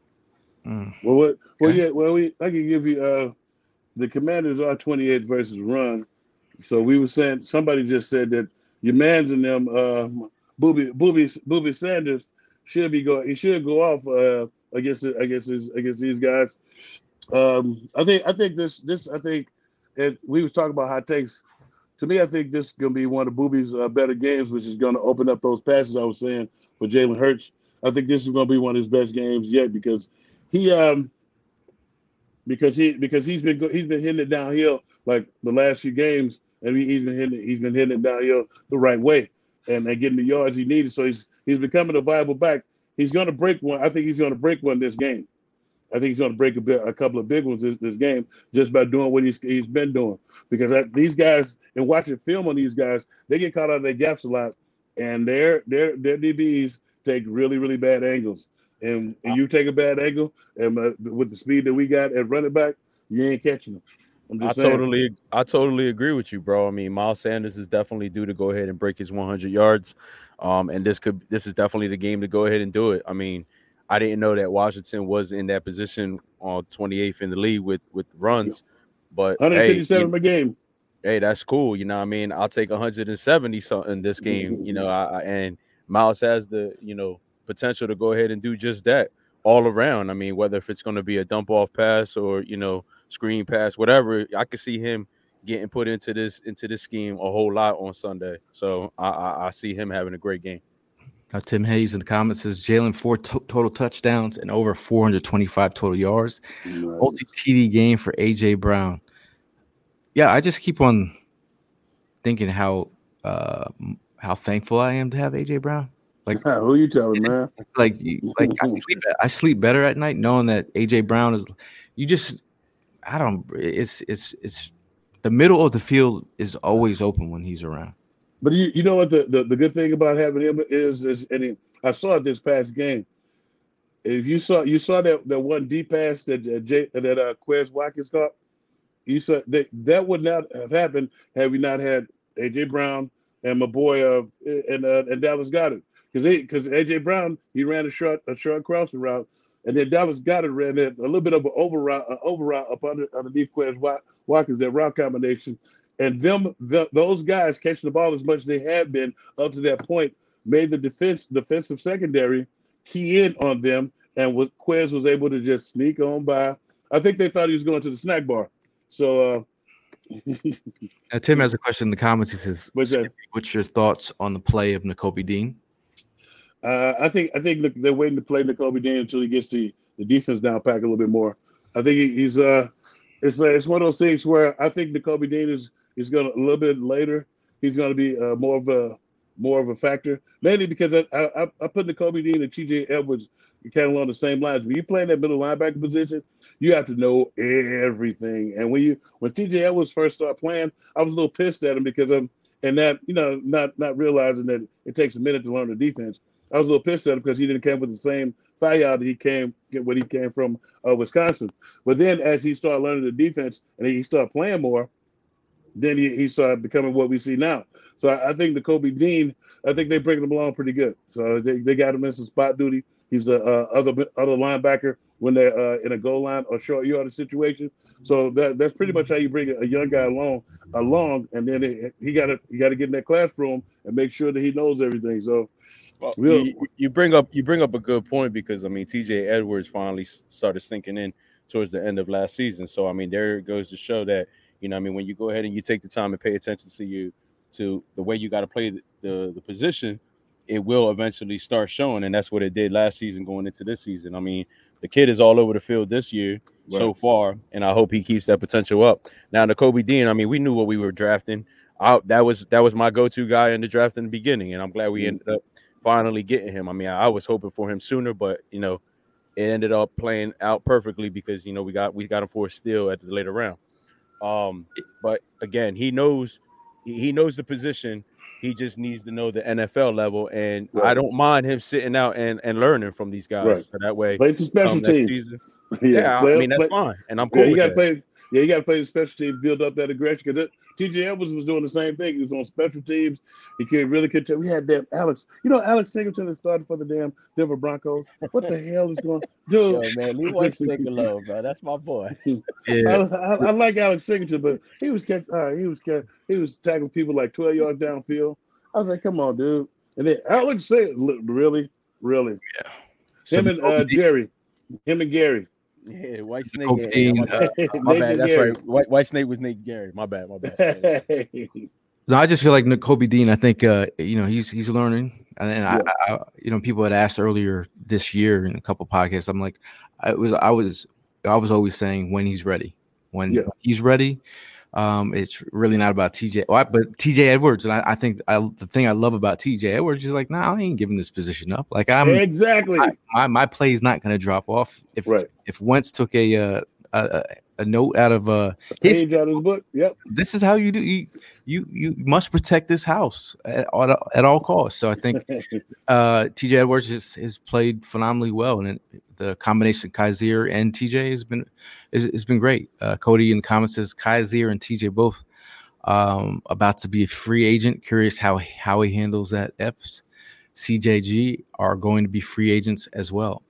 Mm. Well, what? Well, okay. yeah. Well, we I can give you uh, the Commanders are twenty-eight versus run. So we were saying somebody just said that your man's in them. Uh, Booby, Booby, Booby Sanders should be going. He should go off uh, against against his, against these guys. Um, I think I think this this I think and we was talking about hot takes. To me, I think this is going to be one of Booby's uh, better games, which is going to open up those passes I was saying for Jalen Hurts. I think this is going to be one of his best games yet because he um because he because he's been he's been hitting it downhill like the last few games, and he, he's been hitting it, he's been hitting it downhill the right way and, and getting the yards he needed. So he's he's becoming a viable back. He's going to break one. I think he's going to break one this game. I think he's going to break a bit a couple of big ones this, this game just by doing what he's he's been doing because I, these guys and watching film on these guys, they get caught out of their gaps a lot, and their their their D Bs take really, really bad angles. And, and you take a bad angle, and uh, with the speed that we got at running back, you ain't catching them. I'm just I saying. totally, I totally agree with you, bro. I mean, Miles Sanders is definitely due to go ahead and break his one hundred yards, um, and this could, this is definitely the game to go ahead and do it. I mean, I didn't know that Washington was in that position on twenty-eighth in the league with with runs, but one fifty-seven hey, a game. Hey, that's cool. You know what I mean? I'll take one hundred seventy something in this game. You know, I, I and Miles has the, you know, potential to go ahead and do just that all around. I mean, whether if it's going to be a dump off pass or, you know, screen pass, whatever, I could see him getting put into this into this scheme a whole lot on Sunday. So I, I, I see him having a great game. Now, Tim Hayes in the comments says Jalen four to- total touchdowns and over four hundred twenty-five total yards. Nice. Multi-T D game for A J Brown. Yeah, I just keep on thinking how uh, how thankful I am to have A J Brown. Like, who you telling, man? Like, like I sleep, I sleep better at night knowing that A J Brown is. You just, I don't. It's it's it's the middle of the field is always open when he's around. But you, you know what the, the, the good thing about having him is is and he, I saw it this past game. If you saw you saw that, that one deep pass that uh, J, that uh, Quez Watkins caught, you saw that that would not have happened had we not had A J Brown and my boy uh, and uh, and Dallas Goedert because because A J Brown he ran a short a short crossing route and then Dallas Goedert ran a, a little bit of an over route uh, over route up under underneath Quez Watkins, that route combination. And them, the, those guys catching the ball as much as they had been up to that point made the defense, defensive secondary key in on them, and was Quez was able to just sneak on by. I think they thought he was going to the snack bar. So, uh, uh, Tim has a question in the comments. He says, What's, that? "What's your thoughts on the play of Nakobe Dean?" Uh, I think I think they're waiting to play Nakobe Dean until he gets the, the defense down pack a little bit more. I think he, he's uh, it's uh, it's one of those things where I think Nakobe Dean is. He's going to a little bit later. He's going to be uh, more of a more of a factor, mainly because I I, I put Nakobe Dean and T J Edwards kind of along the same lines. When you play in that middle linebacker position, you have to know everything. And when you when T J Edwards first started playing, I was a little pissed at him because I'm and that you know not not realizing that it takes a minute to learn the defense. I was a little pissed at him because he didn't come with the same thigh out that he came when he came from uh, Wisconsin. But then as he started learning the defense and he started playing more. then he, he started becoming what we see now. So I, I think the Kobe Dean, I think they bring him along pretty good. So they, they got him in some spot duty. He's a uh, other other linebacker when they're uh, in a goal line or short yardage situation. So that that's pretty much how you bring a young guy along along, and then it, he got to he got to get in that classroom and make sure that he knows everything. So well, we'll, you, you bring up you bring up a good point because I mean T J Edwards finally started sinking in towards the end of last season. So I mean there it goes to show that you know I mean when you go ahead and you take the time and pay attention to you to the way you got to play the, the the position, it will eventually start showing, and that's what it did last season going into this season. I mean, the kid is all over the field this year right. so far, and I hope he keeps that potential up. Now, the Kobe Dean, I mean, we knew what we were drafting. I, that was that was my go-to guy in the draft in the beginning, and I'm glad we mm. ended up finally getting him. I mean, I, I was hoping for him sooner, but you know, it ended up playing out perfectly because you know we got we got him for a steal at the later round. Um, but again, he knows he, he knows the position. He just needs to know the N F L level, and right. I don't mind him sitting out and, and learning from these guys. Right. So that way, play some special um, teams. Season, yeah, yeah play, I mean that's play, fine, and I'm cool. Yeah, you got to play. Yeah, you got to play the special teams, build up that aggression. Because T J Edwards was doing the same thing. He was on special teams. He could really could tell. We had damn Alex. You know, Alex Singleton that started for the damn Denver Broncos. What the hell is going? Dude, yo, man, leave White Snake alone, bro. That's my boy. Yeah. I, I, I like Alex Singleton, but he was catch. Uh, he was catch, He was tackling people like twelve yards downfield. I was like, come on, dude. And then Alex said, really, really. Yeah. Him and uh, Jerry. Him and Gary. Yeah, White Snake. Yeah, my bad. My bad. That's Gary. right. White, White Snake was Nate Gary. My bad. My bad. No, I just feel like Kobe Dean. I think uh, you know he's he's learning, and yeah. I, I, you know, people had asked earlier this year in a couple podcasts. I'm like, I was, I was, I was always saying when he's ready, when yeah. he's ready. Um, it's really not about T J, but T J Edwards, and I, I think I, the thing I love about T J Edwards is like, nah, I ain't giving this position up. Like I'm exactly I, my my play is not going to drop off. If right. if Wentz took a uh, a, a note out of uh his, page out of his book, yep, this is how you do. You you, you must protect this house at, at all costs. So I think uh, T J Edwards has, has played phenomenally well, and it, the combination of Kaiser and T J has been. It's, it's been great. Uh, Cody in the comments says Kaiser and T J both um, about to be a free agent. Curious how how he handles that. Epps, C J G are going to be free agents as well.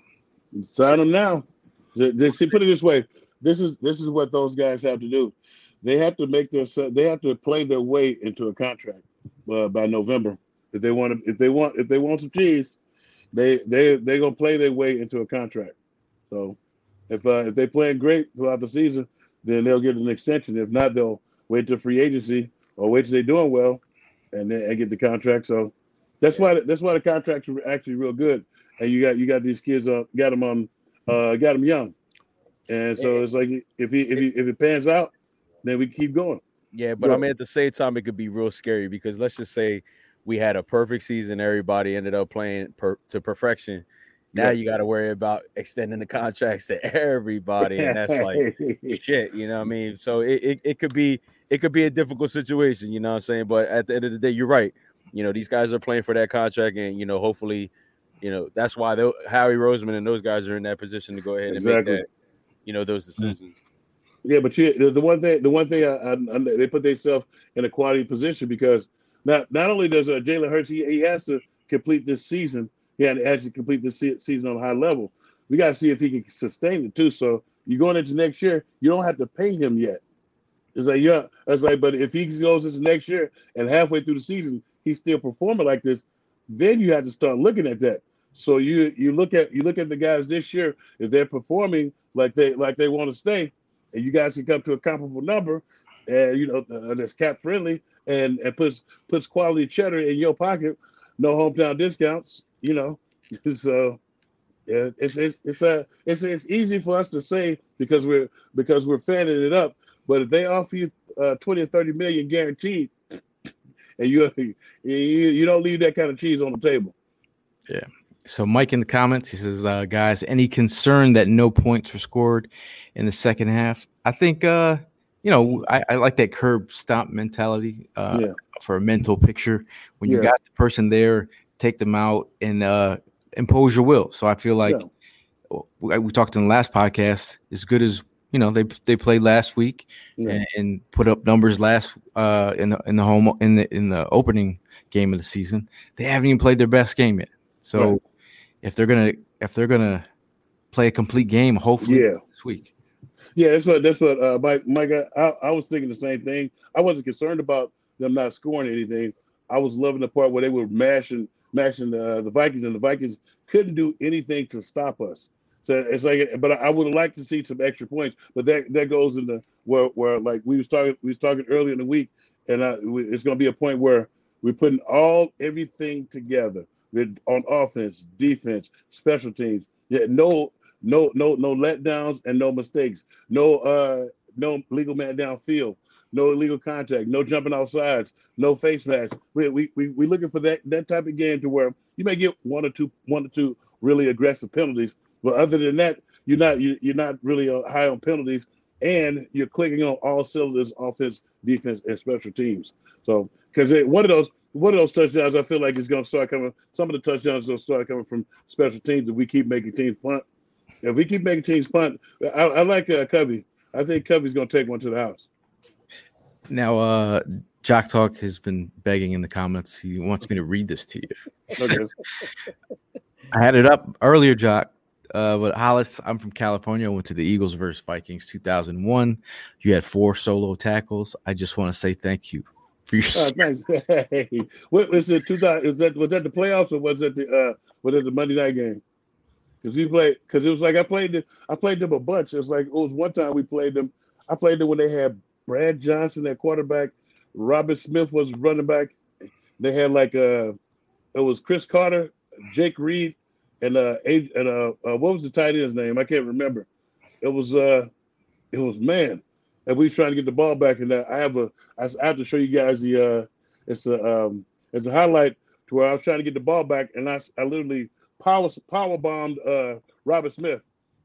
Sign them now. See, put it this way: this is this is what those guys have to do. They have to make their they have to play their way into a contract uh, by November. If they want to, if they want if they want some cheese, they they they're gonna play their way into a contract. So. If uh, if they're playing great throughout the season, then they'll get an extension. If not, they'll wait till free agency or wait till they're doing well, and then and get the contract. So that's yeah. why that's why the contracts are actually real good. And you got you got these kids uh, got them on uh, got them young, and so yeah. it's like if he if he if it pans out, then we keep going. Yeah, but yeah. I mean at the same time it could be real scary because let's just say we had a perfect season, everybody ended up playing per, to perfection. Now you got to worry about extending the contracts to everybody, and that's like shit, you know what I mean? So it, it, it could be it could be a difficult situation, you know what I'm saying? But at the end of the day, you're right. You know, these guys are playing for that contract, and you know, hopefully, you know, that's why Howie Roseman and those guys are in that position to go ahead and exactly. make that, you know, those decisions. Yeah, but you, the one thing, the one thing, I, I, I, they put themselves in a quality position because not not only does uh, Jalen Hurts, he, he has to complete this season. He had to actually complete this season on a high level. We got to see if he can sustain it too. So you're going into next year, you don't have to pay him yet. It's like, yeah, it's like, but if he goes into next year and halfway through the season, he's still performing like this, then you have to start looking at that. So you you look at you look at the guys this year, if they're performing like they like they want to stay, and you guys can come to a comparable number, and you know uh, that's cap friendly and and puts puts quality cheddar in your pocket, no hometown discounts. You know, so yeah, it's it's it's a it's it's easy for us to say because we're because we're fanning it up. But if they offer you uh, twenty or thirty million guaranteed, and you you you don't leave that kind of cheese on the table. Yeah. So Mike in the comments, he says, uh, guys, any concern that no points were scored in the second half? I think uh, you know I, I like that curb stomp mentality uh, yeah. for a mental picture when you yeah. got the person there. Take them out and uh, impose your will. So I feel like yeah. we, we talked in the last podcast, as good as you know, they they played last week Yeah. and, and put up numbers last uh, in the in the home in the in the opening game of the season. They haven't even played their best game yet. So Right. if they're gonna if they're gonna play a complete game, hopefully Yeah. this week. Yeah, that's what that's what uh, Mike. Mike, I, I was thinking the same thing. I wasn't concerned about them not scoring anything. I was loving the part where they were mashing, mashing the, the Vikings, and the Vikings couldn't do anything to stop us. So it's like, but I would like to see some extra points. But that that goes into where where like we was talking we was talking earlier in the week, and I, it's going to be a point where we're putting all everything together with on offense, defense, special teams. Yeah, no. No, no, no letdowns and no mistakes. No, uh, no legal man downfield. No illegal contact. No jumping off sides. No face masks. We we we we looking for that that type of game to where you may get one or two one or two really aggressive penalties, but other than that, you're not you, you're not really high on penalties, and you're clicking on all cylinders: offense, defense, and special teams. So because one of those one of those touchdowns, I feel like is going to start coming. Some of the touchdowns will start coming from special teams if we keep making teams punt. If we keep making teams punt, I, I like uh, Covey. I think Covey's going to take one to the house. Now, uh, Jock Talk has been begging in the comments. He wants me to read this to you. Okay. I had it up earlier, Jock. Uh, but Hollis, I'm from California. I went to the Eagles versus Vikings two thousand one. You had four solo tackles. I just want to say thank you for your. Uh, thanks. Hey, what was it? two thousand? Is that was that the playoffs or was that the uh, was that the Monday night game? Because we played, because it was like I played them, I played them a bunch. It's like it was one time we played them. I played them when they had Brad Johnson at quarterback, Robert Smith was running back. They had like uh, it was Chris Carter, Jake Reed, and uh, and uh, uh, what was the tight end's name? I can't remember. It was uh, it was man, and we was trying to get the ball back. And uh, I have a, I have to show you guys the uh, it's a um, it's a highlight to where I was trying to get the ball back, and I I literally. Power power bombed uh, Robert Smith.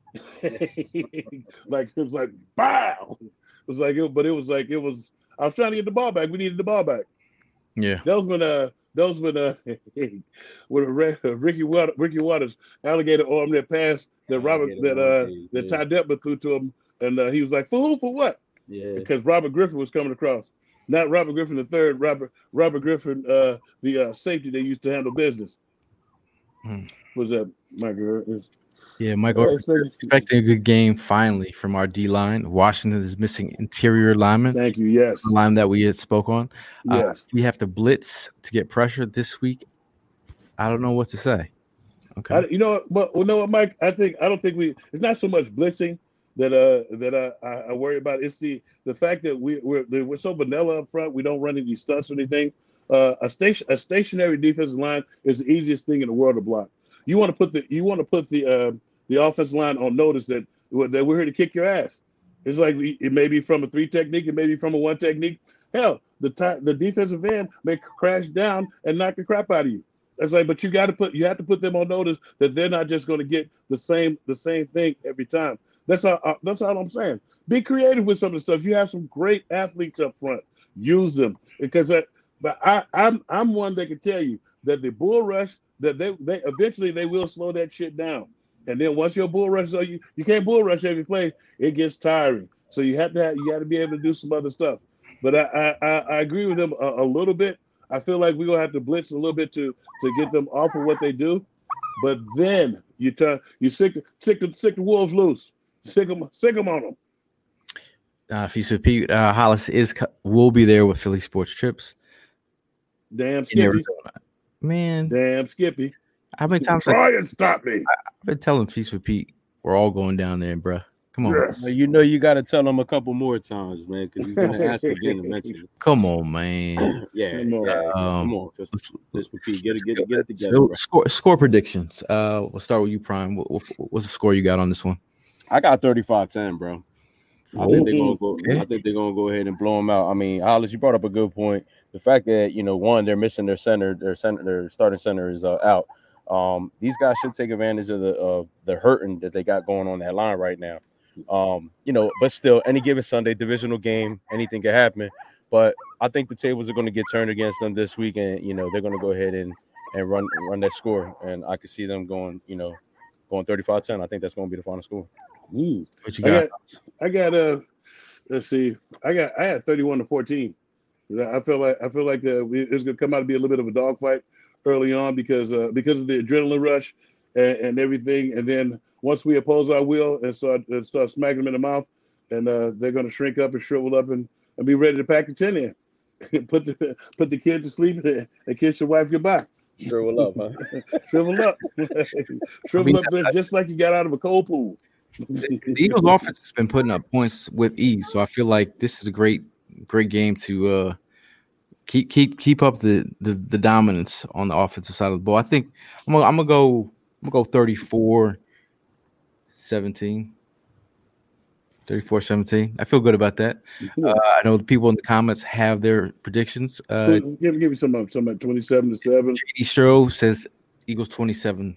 Like it was like bow. It was like it, but it was like it was. I was trying to get the ball back. We needed the ball back. Yeah. That was when uh those when uh when uh, Ricky Waters, Ricky Waters alligator arm that pass that Robert that uh that Ty Detmer threw to him, and uh, he was like, for who, for what? Yeah. Because Robert Griffin was coming across. Not Robert Griffin the third. Robert Robert Griffin, uh, the uh, safety they used to handle business. Hmm. Was that Michael? Is, Yeah, Michael, Yeah, expecting- expecting a good game finally from our D line. Washington is missing interior linemen, Thank you. Yes. the line that we had spoke on. Uh, Yes. we have to blitz to get pressure this week. I don't know what to say. Okay. I, you know, what- but you know what, Mike? I think I don't think we. It's not so much blitzing that uh that I, I, I worry about. It's the the fact that we we're we're so vanilla up front. We don't run any stunts or anything. Uh, a station a stationary defensive line is the easiest thing in the world to block. You want to put the you want to put the uh, the offensive line on notice that that we're here to kick your ass. It's like we, it may be from a three technique, it may be from a one technique. Hell, the t- the defensive end may crash down and knock the crap out of you. It's like, but you got to put you have to put them on notice that they're not just going to get the same the same thing every time. That's all. Uh, that's all I'm saying. Be creative with some of the stuff. You have some great athletes up front. Use them because. Uh, but I, I'm I'm one that can tell you that the bull rush. That they, they eventually they will slow that shit down, and then once your bull rush, so you, you can't bull rush every play, it gets tiring. So you have to have, you got to be able to do some other stuff. But I I, I agree with them a, a little bit. I feel like we're gonna have to blitz a little bit to to get them off of what they do. But then you turn you sick sick the sick the wolves loose, sick them sick them on them. Uh, if you repeat, uh, Hollis is will be there with Philly Sports Trips. Damn in Skippy, Arizona. Man, damn Skippy. how many times I, Try and stop me. I've been telling Feast with Pete, we're all going down there, bruh. Come on, Yes. Well, you know you got to tell him a couple more times, man, because he's gonna ask again eventually. come on, man. Yeah, Come on. yeah, Um, come on, just, just repeat, get it, get it, get it together. So, Bro. score score predictions. Uh, we'll start with you, Prime. What, what, what's the score you got on this one? I got thirty-five ten, bro. I think they're gonna go. Okay. I think they're gonna go ahead and blow them out. I mean, Hollis, you brought up a good point. The fact that you know, one, they're missing their center, their center, their starting center is uh, out. Um, these guys should take advantage of the uh, the hurting that they got going on that line right now. Um, you know, but still, any given Sunday, divisional game, anything can happen. But I think the tables are going to get turned against them this week, and you know, they're going to go ahead and and run run that score, and I can see them going, you know, going thirty-five ten. I think that's going to be the final score. Mm. What you I got? got, I got. Uh, let's see. I got. I had thirty-one to fourteen. I feel like I feel like uh, we, it's going to come out to be a little bit of a dogfight early on because uh, because of the adrenaline rush and, and everything. And then once we oppose our will and start and start smacking them in the mouth, and uh, they're going to shrink up and shrivel up and, and be ready to pack a tin in. put the put the kid to sleep and, and kiss your wife goodbye. Shrivel up, huh? Shrivel up, shrivel I mean, up just, just like you got out of a cold pool. The Eagles' offense has been putting up points with ease, so I feel like this is a great, great game to uh, keep keep keep up the, the the dominance on the offensive side of the ball. I think I'm gonna, I'm gonna go I'm gonna go thirty-four seventeen. thirty-four seventeen. I feel good about that. Yeah. Uh, I know the people in the comments have their predictions. Uh, give, give me some up, some at twenty-seven to seven. J D Stroh says Eagles twenty-seven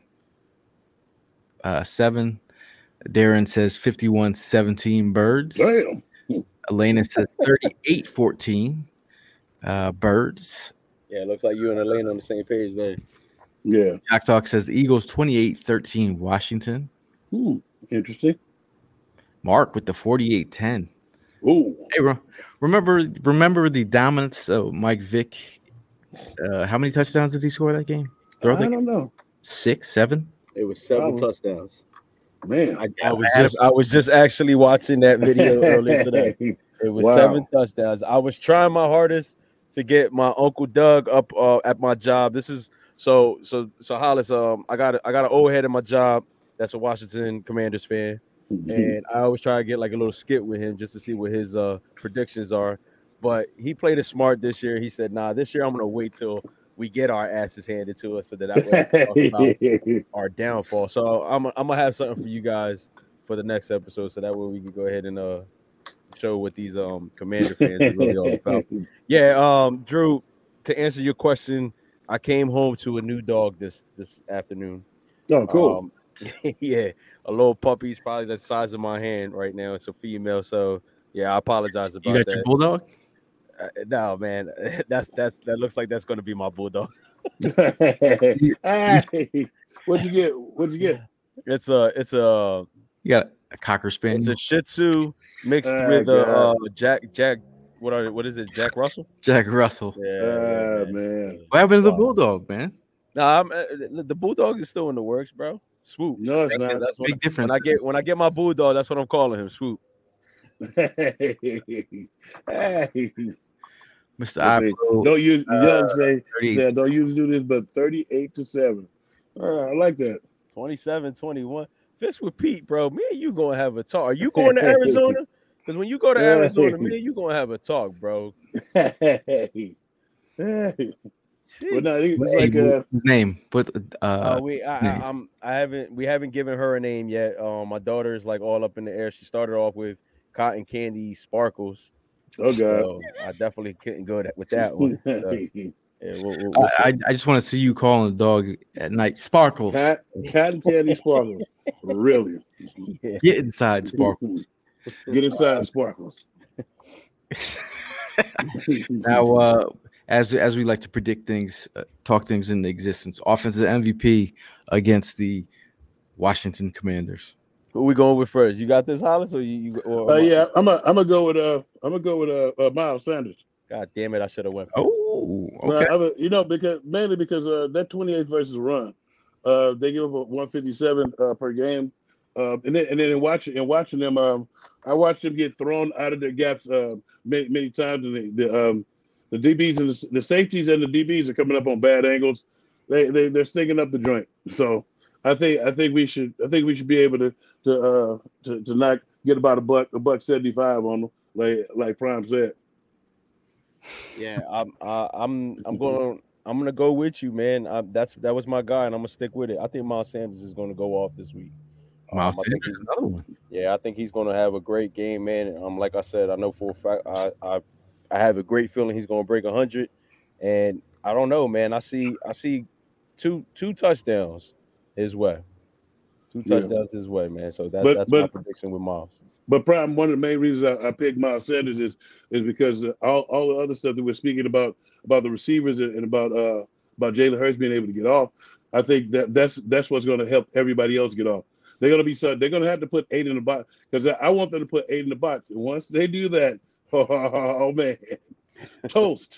uh, seven. Darren says fifty-one seventeen Birds. Damn. Elena says thirty-eight fourteen uh, Birds. Yeah, it looks like you and Elaine on the same page there. Yeah. Jack Talk says Eagles twenty-eight thirteen Washington. Hmm. Interesting. Mark with the forty-eight ten. Ooh. Hey, re- remember remember the dominance of Mike Vick? Uh, how many touchdowns did he score that game? Throw I that don't know. Six, seven? It was seven Wow. touchdowns. Man. I, I was just I was just actually watching that video earlier today. It was Wow. seven touchdowns. I was trying my hardest to get my Uncle Doug up uh, at my job. This is so so so Hollis. Um, I got I got an old head in my job that's a Washington Commanders fan, and I always try to get like a little skit with him just to see what his uh predictions are. But he played it smart this year. He said, "Nah, this year I'm gonna wait till we get our asses handed to us, so that I can talk about our downfall." So I'm I'm gonna have something for you guys for the next episode, so that way we can go ahead and uh show what these um Commander fans are really all about. Yeah, um, Drew, to answer your question, I came home to a new dog this this afternoon. Oh, cool. Um, yeah, a little puppy. He's probably the size of my hand right now. It's a female, so yeah, I apologize about You got that. your bulldog? Uh, no, man, that's that's that looks like that's going to be my bulldog. Hey, what'd you get? What'd you get? It's a it's a You got a cocker it's spaniel? a Shih Tzu mixed Oh, with a uh, God. Jack Jack. What are what is it? Jack Russell? Jack Russell. Yeah, Ah, yeah, man. What happened to the Wow. bulldog, man? Nah, I'm, uh, the bulldog is still in the works, bro. Swoop. No, it's that's, not. That's what Big I, difference. when I get when I get my bulldog, that's what I'm calling him. Swoop. Hey. Mister Let's see. Ivo, Don't use uh, young say, thirty-eight. say don't use do this, but thirty-eight to seven. All right, I like that. twenty-seven twenty-one. Fist with Pete, bro. Me and you gonna have a talk. Are you going to Arizona? Because when you go to Arizona, me and you gonna have a talk, bro. Hey. Hey. Well, no, it's Hey, like uh, his name. Put uh, Uh, we, I, name. I, I'm, I haven't, we haven't given her a name yet. Um, my daughter is like all up in the air. She started off with Cotton Candy Sparkles. oh god. So I definitely couldn't go that with that one. So, yeah, we'll, we'll, we'll I, see. I, I just want to see you calling the dog at night. Sparkles. Cat, cotton candy sparkles. Really? Yeah. Get inside, Sparkles. Get inside sparkles. Now, uh, as as we like to predict things, uh, talk things into existence. Offensive M V P against the Washington Commanders. Who we going with first? You got this, Hollis, or you? you or, Uh, yeah, I'm gonna I'm gonna go with uh I'm gonna go with uh, uh Miles Sanders. God damn it! I should have went. Oh, Well, okay. I would- you know, because mainly because uh, that twenty-eight versus run, uh, they give up a one fifty-seven uh, per game, uh, and then and then in watching and watching them, um, I watched them get thrown out of their gaps uh, many many times, and the, the um the D Bs and the, the safeties and the D Bs are coming up on bad angles. They they they're stinking up the joint. So I think I think we should I think we should be able to to uh to, to not get about a buck a buck seventy-five on them, like like Prime said. Yeah, I'm. Uh, I'm. I'm going. I'm gonna go with you, man. I, that's that was my guy, and I'm gonna stick with it. I think Miles Sanders is gonna go off this week. Miles Um, I think Sanders, he's- another one. Yeah, I think he's gonna have a great game, man. Um, like I said, I know for a fact, I I, I have a great feeling he's gonna break a hundred, and I don't know, man. I see. I see two two touchdowns his way. Two Yeah. touchdowns his way, man. So that, But- that's my but- prediction with Miles. But Prime, one of the main reasons I, I picked Miles Sanders is is because all, all the other stuff that we're speaking about about the receivers and, and about uh about Jalen Hurts being able to get off. I think that that's that's what's going to help everybody else get off. They're going to be so they're going to have to put eight in the box because I want them to put eight in the box. And once they do that, oh, oh man, toast,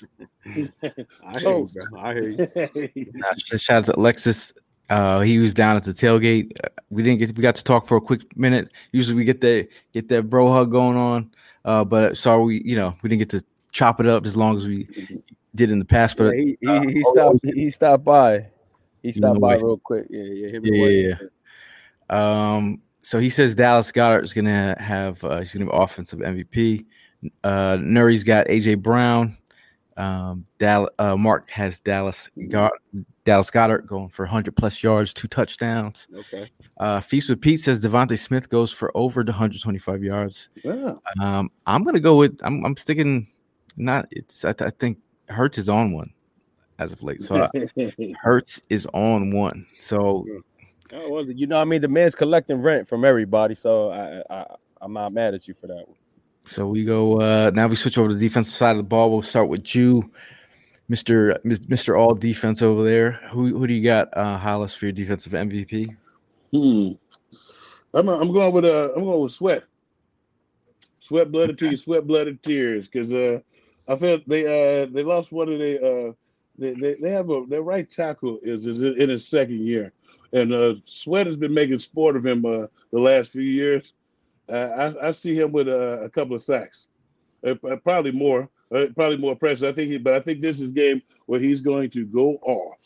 I toast. Hear you, I hear you. Now, shout out to Alexis. Uh, he was down at the tailgate. Uh, we didn't get we got to talk for a quick minute. Usually we get that get that bro hug going on. Uh, but sorry, we you know we didn't get to chop it up as long as we did in the past. But Yeah, he, he, uh, he stopped. He stopped by. He stopped know, by like- real quick. Yeah, yeah, him and Yeah, Wayne. yeah, yeah. Um, so he says Dallas Goddard is gonna have uh, he's gonna be offensive M V P. Uh, Nuri's got A J Brown. Um, Dal- uh, Mark has Dallas Go- Dallas Goddard going for one hundred plus yards, two touchdowns. Okay. Uh, Feast with Pete says Devontae Smith goes for over the one hundred twenty-five yards. Yeah. Um, I'm gonna go with I'm I'm sticking. Not it's I, I think Hurts is on one as of late. So I, Hurts is on one. So Oh, well, you know, I mean, the man's collecting rent from everybody, so I, I, I'm not mad at you for that one. so we go uh, now. We switch over to the defensive side of the ball. We'll start with Jew, Mister Mister All Defense over there. Who who do you got, uh, Hollis, for your defensive M V P? Hmm. I'm I'm going with uh I'm going with Sweat. Sweat blooded tears, sweat blooded tears, because uh I felt they uh they lost one of their uh they, they, they have a their right tackle is is in his second year, and uh Sweat has been making sport of him uh the last few years. Uh, I I see him with uh, a couple of sacks, uh, probably more, uh, probably more pressure. I think he, but I think this is a game where he's going to go off.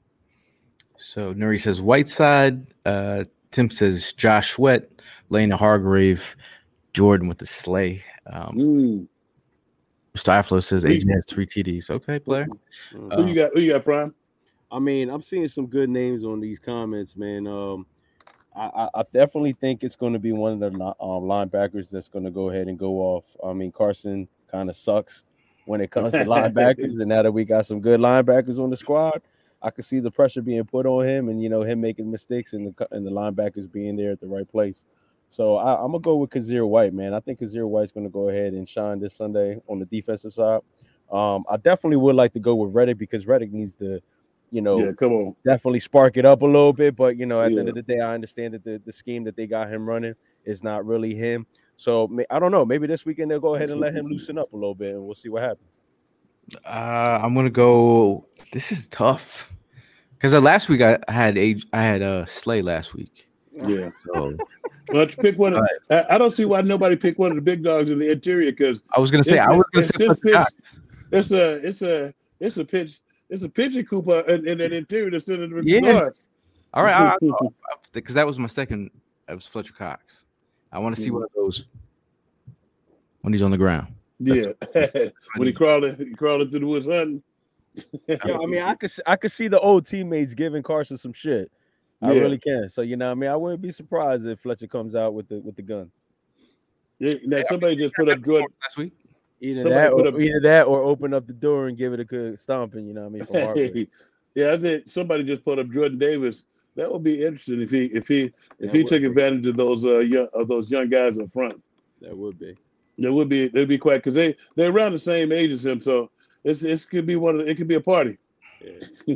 So Nuri says Whiteside. Uh, Tim says Josh Sweat. Lena Hargrave. Jordan with the sleigh. Um, Mm. Stiflo says A J has three T Ds. Okay, player. Mm. Who you got? Who you got, Prime? I mean, I'm seeing some good names on these comments, man. Um, I, I, I definitely think it's going to be one of the um, linebackers that's going to go ahead and go off. I mean, Carson kind of sucks when it comes to linebackers, and now that we got some good linebackers on the squad, I can see the pressure being put on him, and you know him making mistakes, and the and the linebackers being there at the right place. So I, I'm gonna go with Kazir White, man. I think Kazir White's gonna go ahead and shine this Sunday on the defensive side. Um, I definitely would like to go with Reddick because Reddick needs to, you know, Yeah, come on. definitely spark it up a little bit. But you know, at Yeah. the end of the day, I understand that the, the scheme that they got him running is not really him. So may, I don't know. Maybe this weekend they'll go ahead and let him loosen up a little bit, and we'll see what happens. Uh, I'm gonna go. This is tough because uh, last week I had a I had a uh, Slay last week. Yeah. So Well, you pick one. Of, I, I don't see why nobody picked one of the big dogs in the interior because I was gonna say It's I a- was gonna it's say his Fletcher Cox. it's a it's a it's a pitch it's a pitching Cooper in, in that interior that's in the Yeah. guard. All right, because that was my second. It was Fletcher Cox. I want to see Mhm. one of those when he's on the ground. Yeah, when he crawling he crawling through the woods hunting. Yeah, I mean, I could I could see the old teammates giving Carson some shit. I Yeah. really can. So you know, what I mean, I wouldn't be surprised if Fletcher comes out with the with the guns. Yeah, now somebody just put up Jordan. last week. Either Somebody that, put or, up- either that, or open up the door and give it a good stomping. You know what I mean? From Harvard. Yeah, I think somebody just put up Jordan Davis. That would be interesting if he if he if That he would took be. advantage of those uh young, of those young guys up front. That would be. That would be they'd be quite because they they're around the same age as him, so it's it could be one of the, it could be a party. Yeah.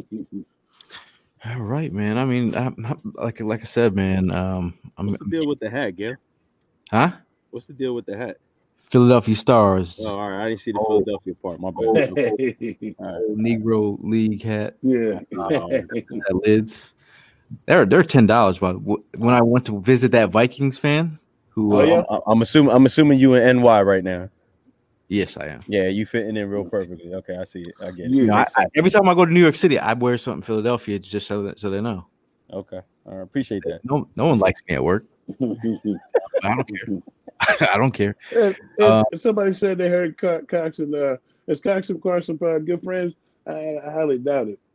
All right, man. I mean, I, I- like like I said, man. Um, I'm What's the deal with the hat, Gil? huh? What's the deal with the hat? Philadelphia Stars, Oh, all right. I didn't see the Oh. Philadelphia part. My bad. old Negro League hat, Yeah. Um, that lids. They're they're ten dollars. But when I went to visit that Vikings fan, who Oh, uh, yeah? I- I'm assuming I'm assuming you in N Y right now. yes, I am. Yeah, you fitting in real perfectly. Okay, I see it. I get it. Yeah. You know, I, Makes I, sense. every time I go to New York City, I wear something Philadelphia just so that so they know. Okay, all right. Appreciate that. No, no one likes me at work. I don't care. I don't care. And, and Uh, somebody said they heard Co- Cox and uh, is Cox and Carson uh, good friends? I, I highly doubt it.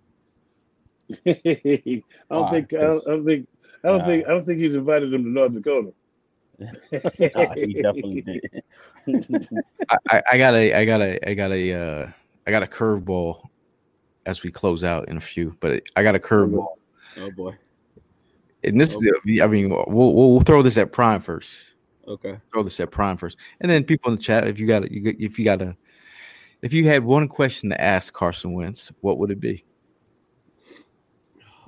I don't Why? think I don't, I don't think I don't Nah. think I don't think he's invited them to North Dakota. Nah, he definitely did. I, I, I got a I got a I got a uh, I got a curveball as we close out in a few, but I got a curveball. Oh boy. And this, I mean, we'll, we'll we'll throw this at Prime first. Okay. Throw this at Prime first, and then people in the chat, if you got you if you got a if you had one question to ask Carson Wentz, what would it be?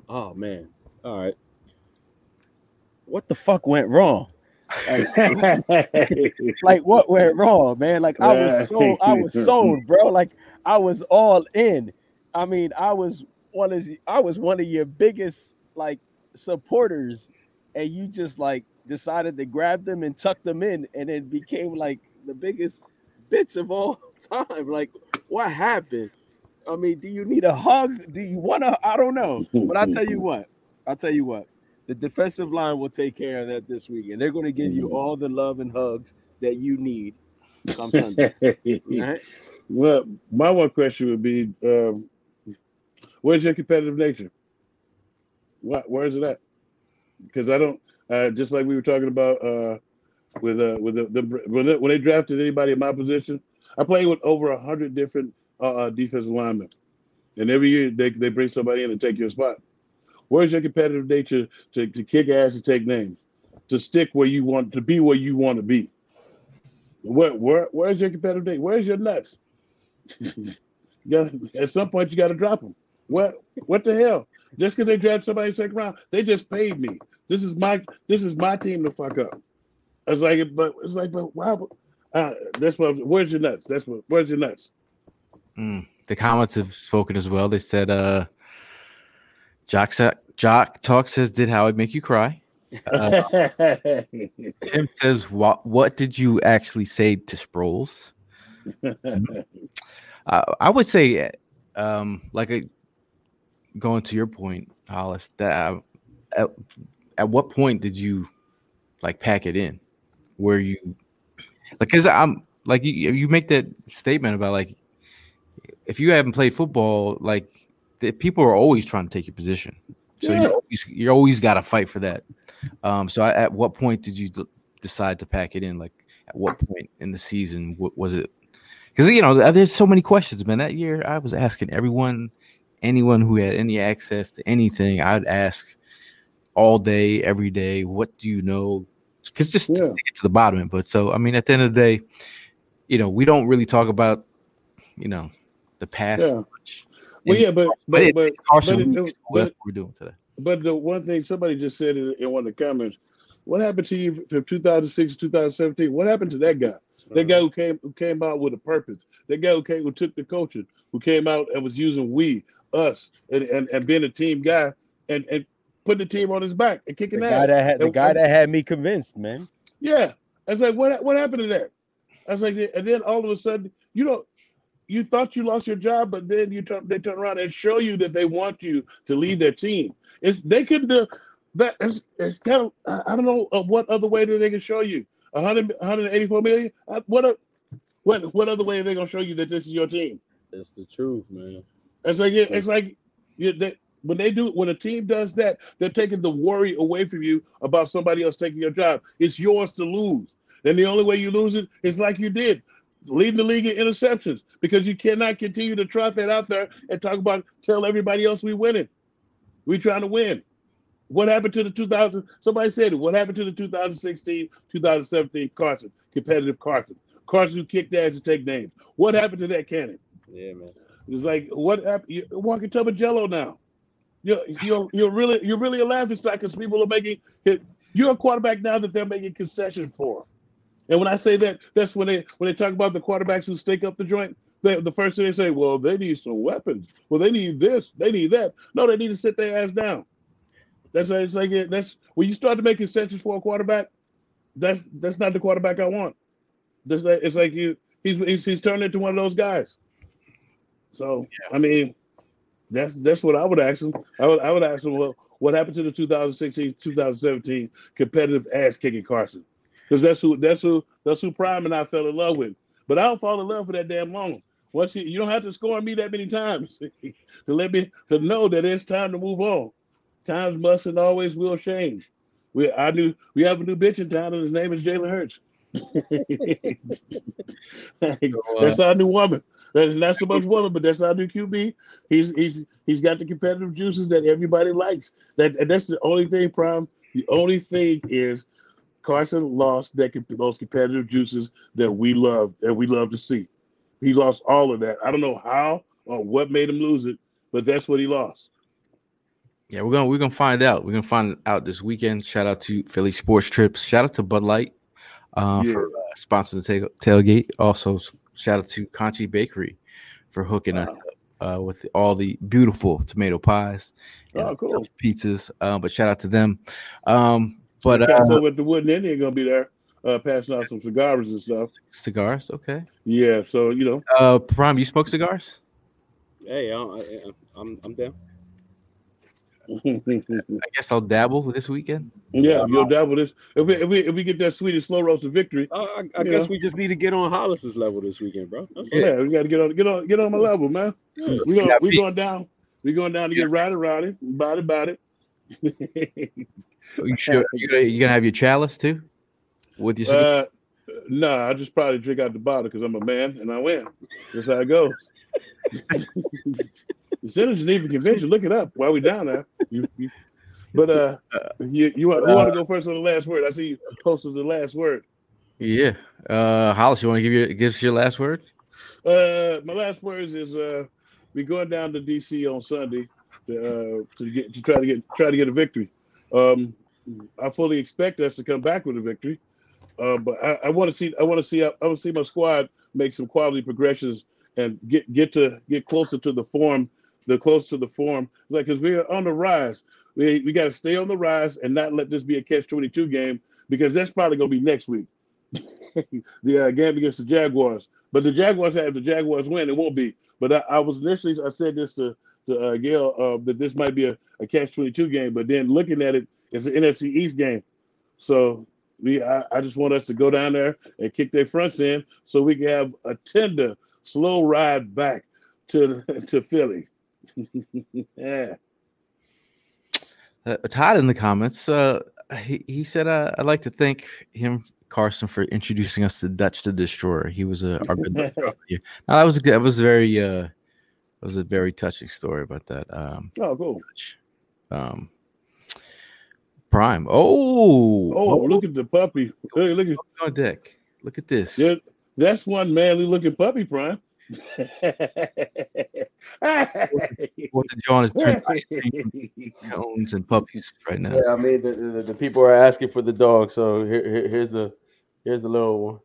Oh man. All right. What the fuck went wrong? Like, like what went wrong, man? Like I was so I was sold, bro. Like I was all in. I mean, I was one of I was one of your biggest like supporters, and you just like decided to grab them and tuck them in, and it became like the biggest bitch of all time. Like, what happened? I mean, do you need a hug? Do you want to? I don't know. But I'll tell you what. I'll tell you what. The defensive line will take care of that this week, and they're going to give you all the love and hugs that you need come Sunday. Right? Well, my one question would be, um, where's your competitive nature? What, where is it at? Because I don't, uh, just like we were talking about uh, with uh, with the, the when, they, when they drafted anybody in my position, I played with over a hundred different uh, defensive linemen, and every year they they bring somebody in and take your spot. Where's your competitive nature to, to kick ass and take names, to stick where you want to be, where you want to be? Where, where where's your competitive nature? Where's your nuts? You gotta, at some point, you got to drop them. What what the hell? Just because they draft somebody in the second round, they just paid me. This is my this is my team to fuck up. I was like, but it's like, but wow, uh, that's what. Where's your nuts? That's what. Where's your nuts? Mm, the comments have spoken as well. They said, uh, Jock, Jock Talk says, did Howard make you cry? Uh, Tim says, what, what did you actually say to Sproles? uh, I would say, um, like a, going to your point, Hollis, that uh, at, at what point did you like pack it in? Where you, like, because I'm like, you, you make that statement about like, if you haven't played football, like, the, people are always trying to take your position. So yeah. you're always, you're always got to fight for that. Um, so I, at what point did you d- decide to pack it in? Like, at what point in the season what, was it? Because, you know, there's so many questions, man. That year I was asking everyone, anyone who had any access to anything, I'd ask all day, every day, what do you know? Because just yeah. to get to the bottom of it. But so, I mean, at the end of the day, you know, we don't really talk about, you know, the past yeah. much. Well, yeah, but but but, Carson but, Weeks, it, what but we're doing today. But the one thing somebody just said in, in one of the comments, what happened to you from two thousand six to two thousand seventeen? What happened to that guy? Uh-huh. That guy who came who came out with a purpose. That guy who came who took the coaching, who came out and was using we, us, and and, and being a team guy and and putting the team on his back and kicking the ass. Guy that had, the and, guy and, that had me convinced, man. Yeah, I was like, what what happened to that? I was like, and then all of a sudden, you know. You thought you lost your job, but then you turn they turn around and show you that they want you to lead their team. It's they could do that. It's, it's kind of I don't know uh, what other way that they can show you one hundred, one hundred eighty-four million. Uh, what a, what what other way are they gonna show you that this is your team? It's the truth, man. It's like it's like you, they, when they do when a team does that, they're taking the worry away from you about somebody else taking your job. It's yours to lose. And the only way you lose it is like you did. Leading the league in interceptions, because you cannot continue to trot that out there and talk about tell everybody else we winning. We trying to win. What happened to the two thousand? Somebody said it. What happened to the two thousand sixteen, two thousand seventeen Carson, competitive Carson? Carson who kicked ass and take names. What happened to that cannon? Yeah, man. It's like what happened? You're walking tub of Jello now. You're you're you're really you're really a laughing stock because people are making it. You're a quarterback now that they're making concessions for. And when I say that, that's when they when they talk about the quarterbacks who stake up the joint. They, the first thing they say, well, they need some weapons. Well, they need this. They need that. No, they need to sit their ass down. That's why it's like that's when you start to make concessions for a quarterback. That's that's not the quarterback I want. That's like, it's like you he's, he's he's turned into one of those guys. So yeah. I mean, that's that's what I would ask him. I would I would ask him, well, what happened to the two thousand sixteen, two thousand seventeen competitive ass kicking Carson? Because that's who that's who that's who Prime and I fell in love with. But I don't fall in love for that damn long. Once you, you don't have to score me that many times to let me to know that it's time to move on. Times must and always will change. We I do we have a new bitch in town and his name is Jalen Hurts. That's our new woman. That's not so much woman, but that's our new Q B. He's he's he's got the competitive juices that everybody likes. That and that's the only thing, Prime. The only thing is Carson lost that those competitive juices that we love, that we love to see. He lost all of that. I don't know how or what made him lose it, but that's what he lost. Yeah, we're gonna we're gonna find out. We're gonna find out this weekend. Shout out to Philly Sports Trips. Shout out to Bud Light uh, Yeah. for uh, sponsoring the tail- tailgate. Also, s- shout out to Conchi Bakery for hooking us Wow. up uh, with all the beautiful tomato pies and Oh, cool. pizzas. Uh, but shout out to them. Um, but The cats uh, over at the Wooden Indian gonna be there, uh, passing out some cigars and stuff. cigars, okay. Yeah, so you know, Uh, Prime, you smoke cigars? Hey, I, I, I'm I'm down. yeah, I guess I'll dabble this weekend. you'll dabble this. If we, if we if we get that sweet and slow roasted victory, Uh, I, I Yeah. guess we just need to get on Hollis's level this weekend, bro. That's all. yeah, we got to get on get on get on my level, man. Yeah. We going Yeah, we me- going down. We going down to get rowdy rowdy, body body. You sure you gonna, you gonna have your chalice too with your cigar? uh, nah, I just probably drink out the bottle because I'm a man and I win. That's how it goes. The Centers Geneva Convention. Look it up while we down there. You, you, but uh, you you want, who want to go first on the last word? I see you posted the last word. Yeah. Uh, Hollis, you want to give your give us your last word? Uh, my last words is uh, we going down to D C on Sunday to uh, to get to try to get try to get a victory. Um, I fully expect us to come back with a victory, uh, but I, I want to see I want to see I want to see my squad make some quality progressions and get get to get closer to the form, the closer to the form. Like because we're on the rise, we we got to stay on the rise and not let this be a catch twenty-two game because that's probably gonna be next week. The uh, game against the Jaguars. But the Jaguars have the Jaguars win. It won't be. But I, I was initially I said this to to uh, Gail uh, that this might be a, a catch twenty-two game. But then looking at it, it's an N F C East game. So we I, I just want us to go down there and kick their fronts in so we can have a tender, slow ride back to to Philly. Yeah. Uh, Todd in the comments, uh, he, he said, uh, I'd like to thank him, Carson, for introducing us to Dutch the Destroyer. He was a our good Dutch brother here. Now, that was a good, that was very uh, that was a very touching story about that. Um, Oh, cool. Dutch. Um, Prime. Oh, Oh, look at the puppy. Hey, look at on deck. Look at this. yeah, that's one manly looking puppy, Prime. What the John is turning ice cream cones and puppies right now. Yeah, I mean the, the, the people are asking for the dog, so here, here- here's the here's the little one.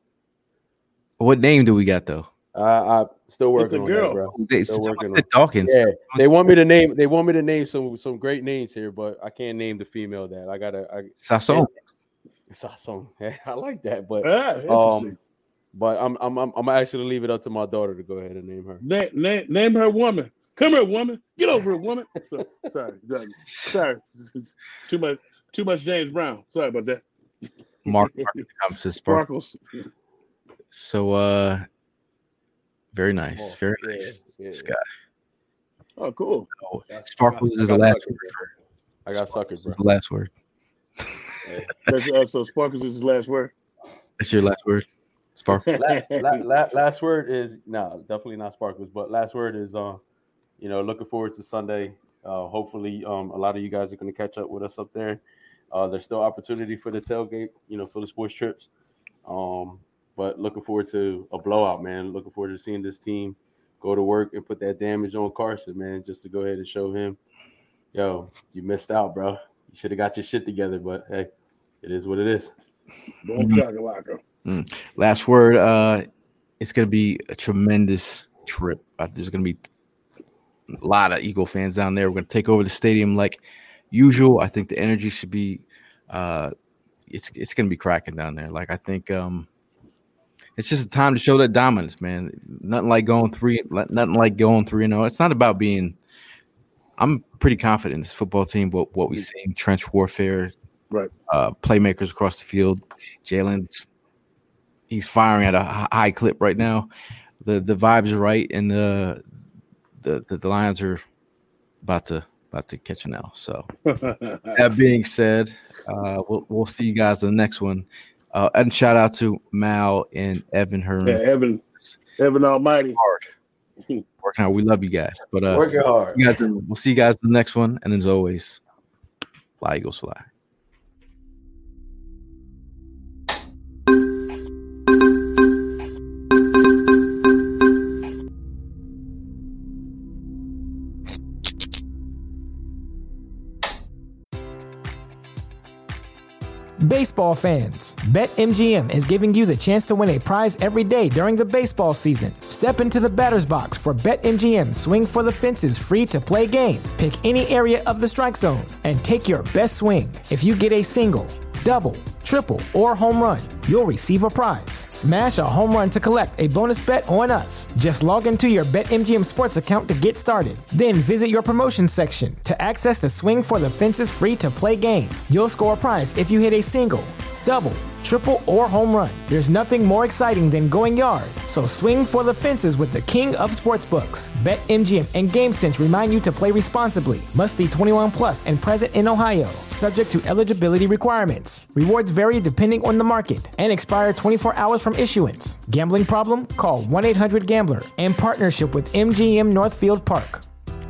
What name do we got though? I I still It's a working on girl. that, bro. They, Still someone working said on- Dawkins. Yeah, they want me to name they want me to name some some great names here, but I can't name the female that I gotta. I, Sasson. Sasson. I like that, but Ah, interesting. um, but I'm I'm I'm I'm actually leave it up to my daughter to go ahead and name her. name, name, name her woman. Come here, woman. Get over here, woman. So, sorry, sorry, sorry. Too much, too much James Brown. Sorry about that. Mark, Mark in the comments says Sparkle. Sparkles. So uh very nice. Oh, Very yeah, nice. yeah, This yeah. guy. Oh, cool. Oh, That's- Sparkles I is got the last suckers, word. bro. I got suckers, bro. Is the last word. That's, uh, so Sparkles is his last word. That's your last word. Sparkle. la, la, la, last word is no, definitely not Sparkles, but last word is uh, you know, looking forward to Sunday. Uh, hopefully, um, a lot of you guys are going to catch up with us up there. Uh, there's still opportunity for the tailgate, you know, for the sports trips. Um, but looking forward to a blowout, man. Looking forward to seeing this team go to work and put that damage on Carson, man, just to go ahead and show him, yo, you missed out, bro. You should have got your shit together, but hey, it is what it is. Boom shakalaka. Mm. Last word. Uh, it's going to be a tremendous trip. Uh, there's going to be a lot of Eagle fans down there. We're going to take over the stadium like usual. I think the energy should be. Uh, it's it's going to be cracking down there. Like I think um, it's just a time to show that dominance, man. Nothing like going three. Nothing like going three and zero. It's not about being. I'm pretty confident in this football team. What what we've seen, trench warfare, Right. uh, playmakers across the field. Jalen's he's firing at a high clip right now. The the vibes are right, and the the the, the Lions are about to about to catch an L. So that being said, uh, we'll we'll see you guys in the next one. Uh, and shout out to Mal and Evan Herman. Yeah, Evan, Evan Almighty. Hard. Working hard. We love you guys. But uh, Working hard. you guys, we'll see you guys in the next one. And as always, fly Eagles fly. Baseball fans, BetMGM is giving you the chance to win a prize every day during the baseball season. Step into the batter's box for BetMGM Swing for the Fences free-to-play game. Pick any area of the strike zone and take your best swing. If you get a single, double, triple, or home run, you'll receive a prize. Smash a home run to collect a bonus bet on us. Just log into your BetMGM Sports account to get started. Then visit your promotion section to access the Swing for the Fences free-to-play game. You'll score a prize if you hit a single, double, triple, or home run. There's nothing more exciting than going yard, so swing for the fences with the king of sportsbooks. BetMGM and GameSense remind you to play responsibly. Must be twenty-one plus and present in Ohio, subject to eligibility requirements. Rewards vary depending on the market and expire twenty-four hours from issuance. Gambling problem? Call one eight hundred gambler in partnership with M G M Northfield Park.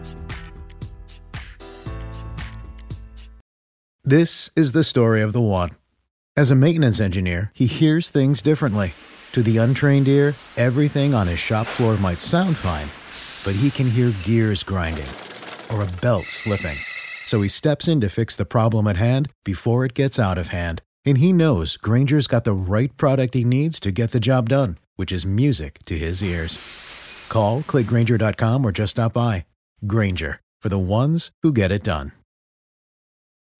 This is the story of the one. As a maintenance engineer, he hears things differently. To the untrained ear, everything on his shop floor might sound fine, but he can hear gears grinding or a belt slipping. So he steps in to fix the problem at hand before it gets out of hand. And he knows Grainger's got the right product he needs to get the job done, which is music to his ears. Call, click Grainger dot com, or just stop by. Grainger, for the ones who get it done.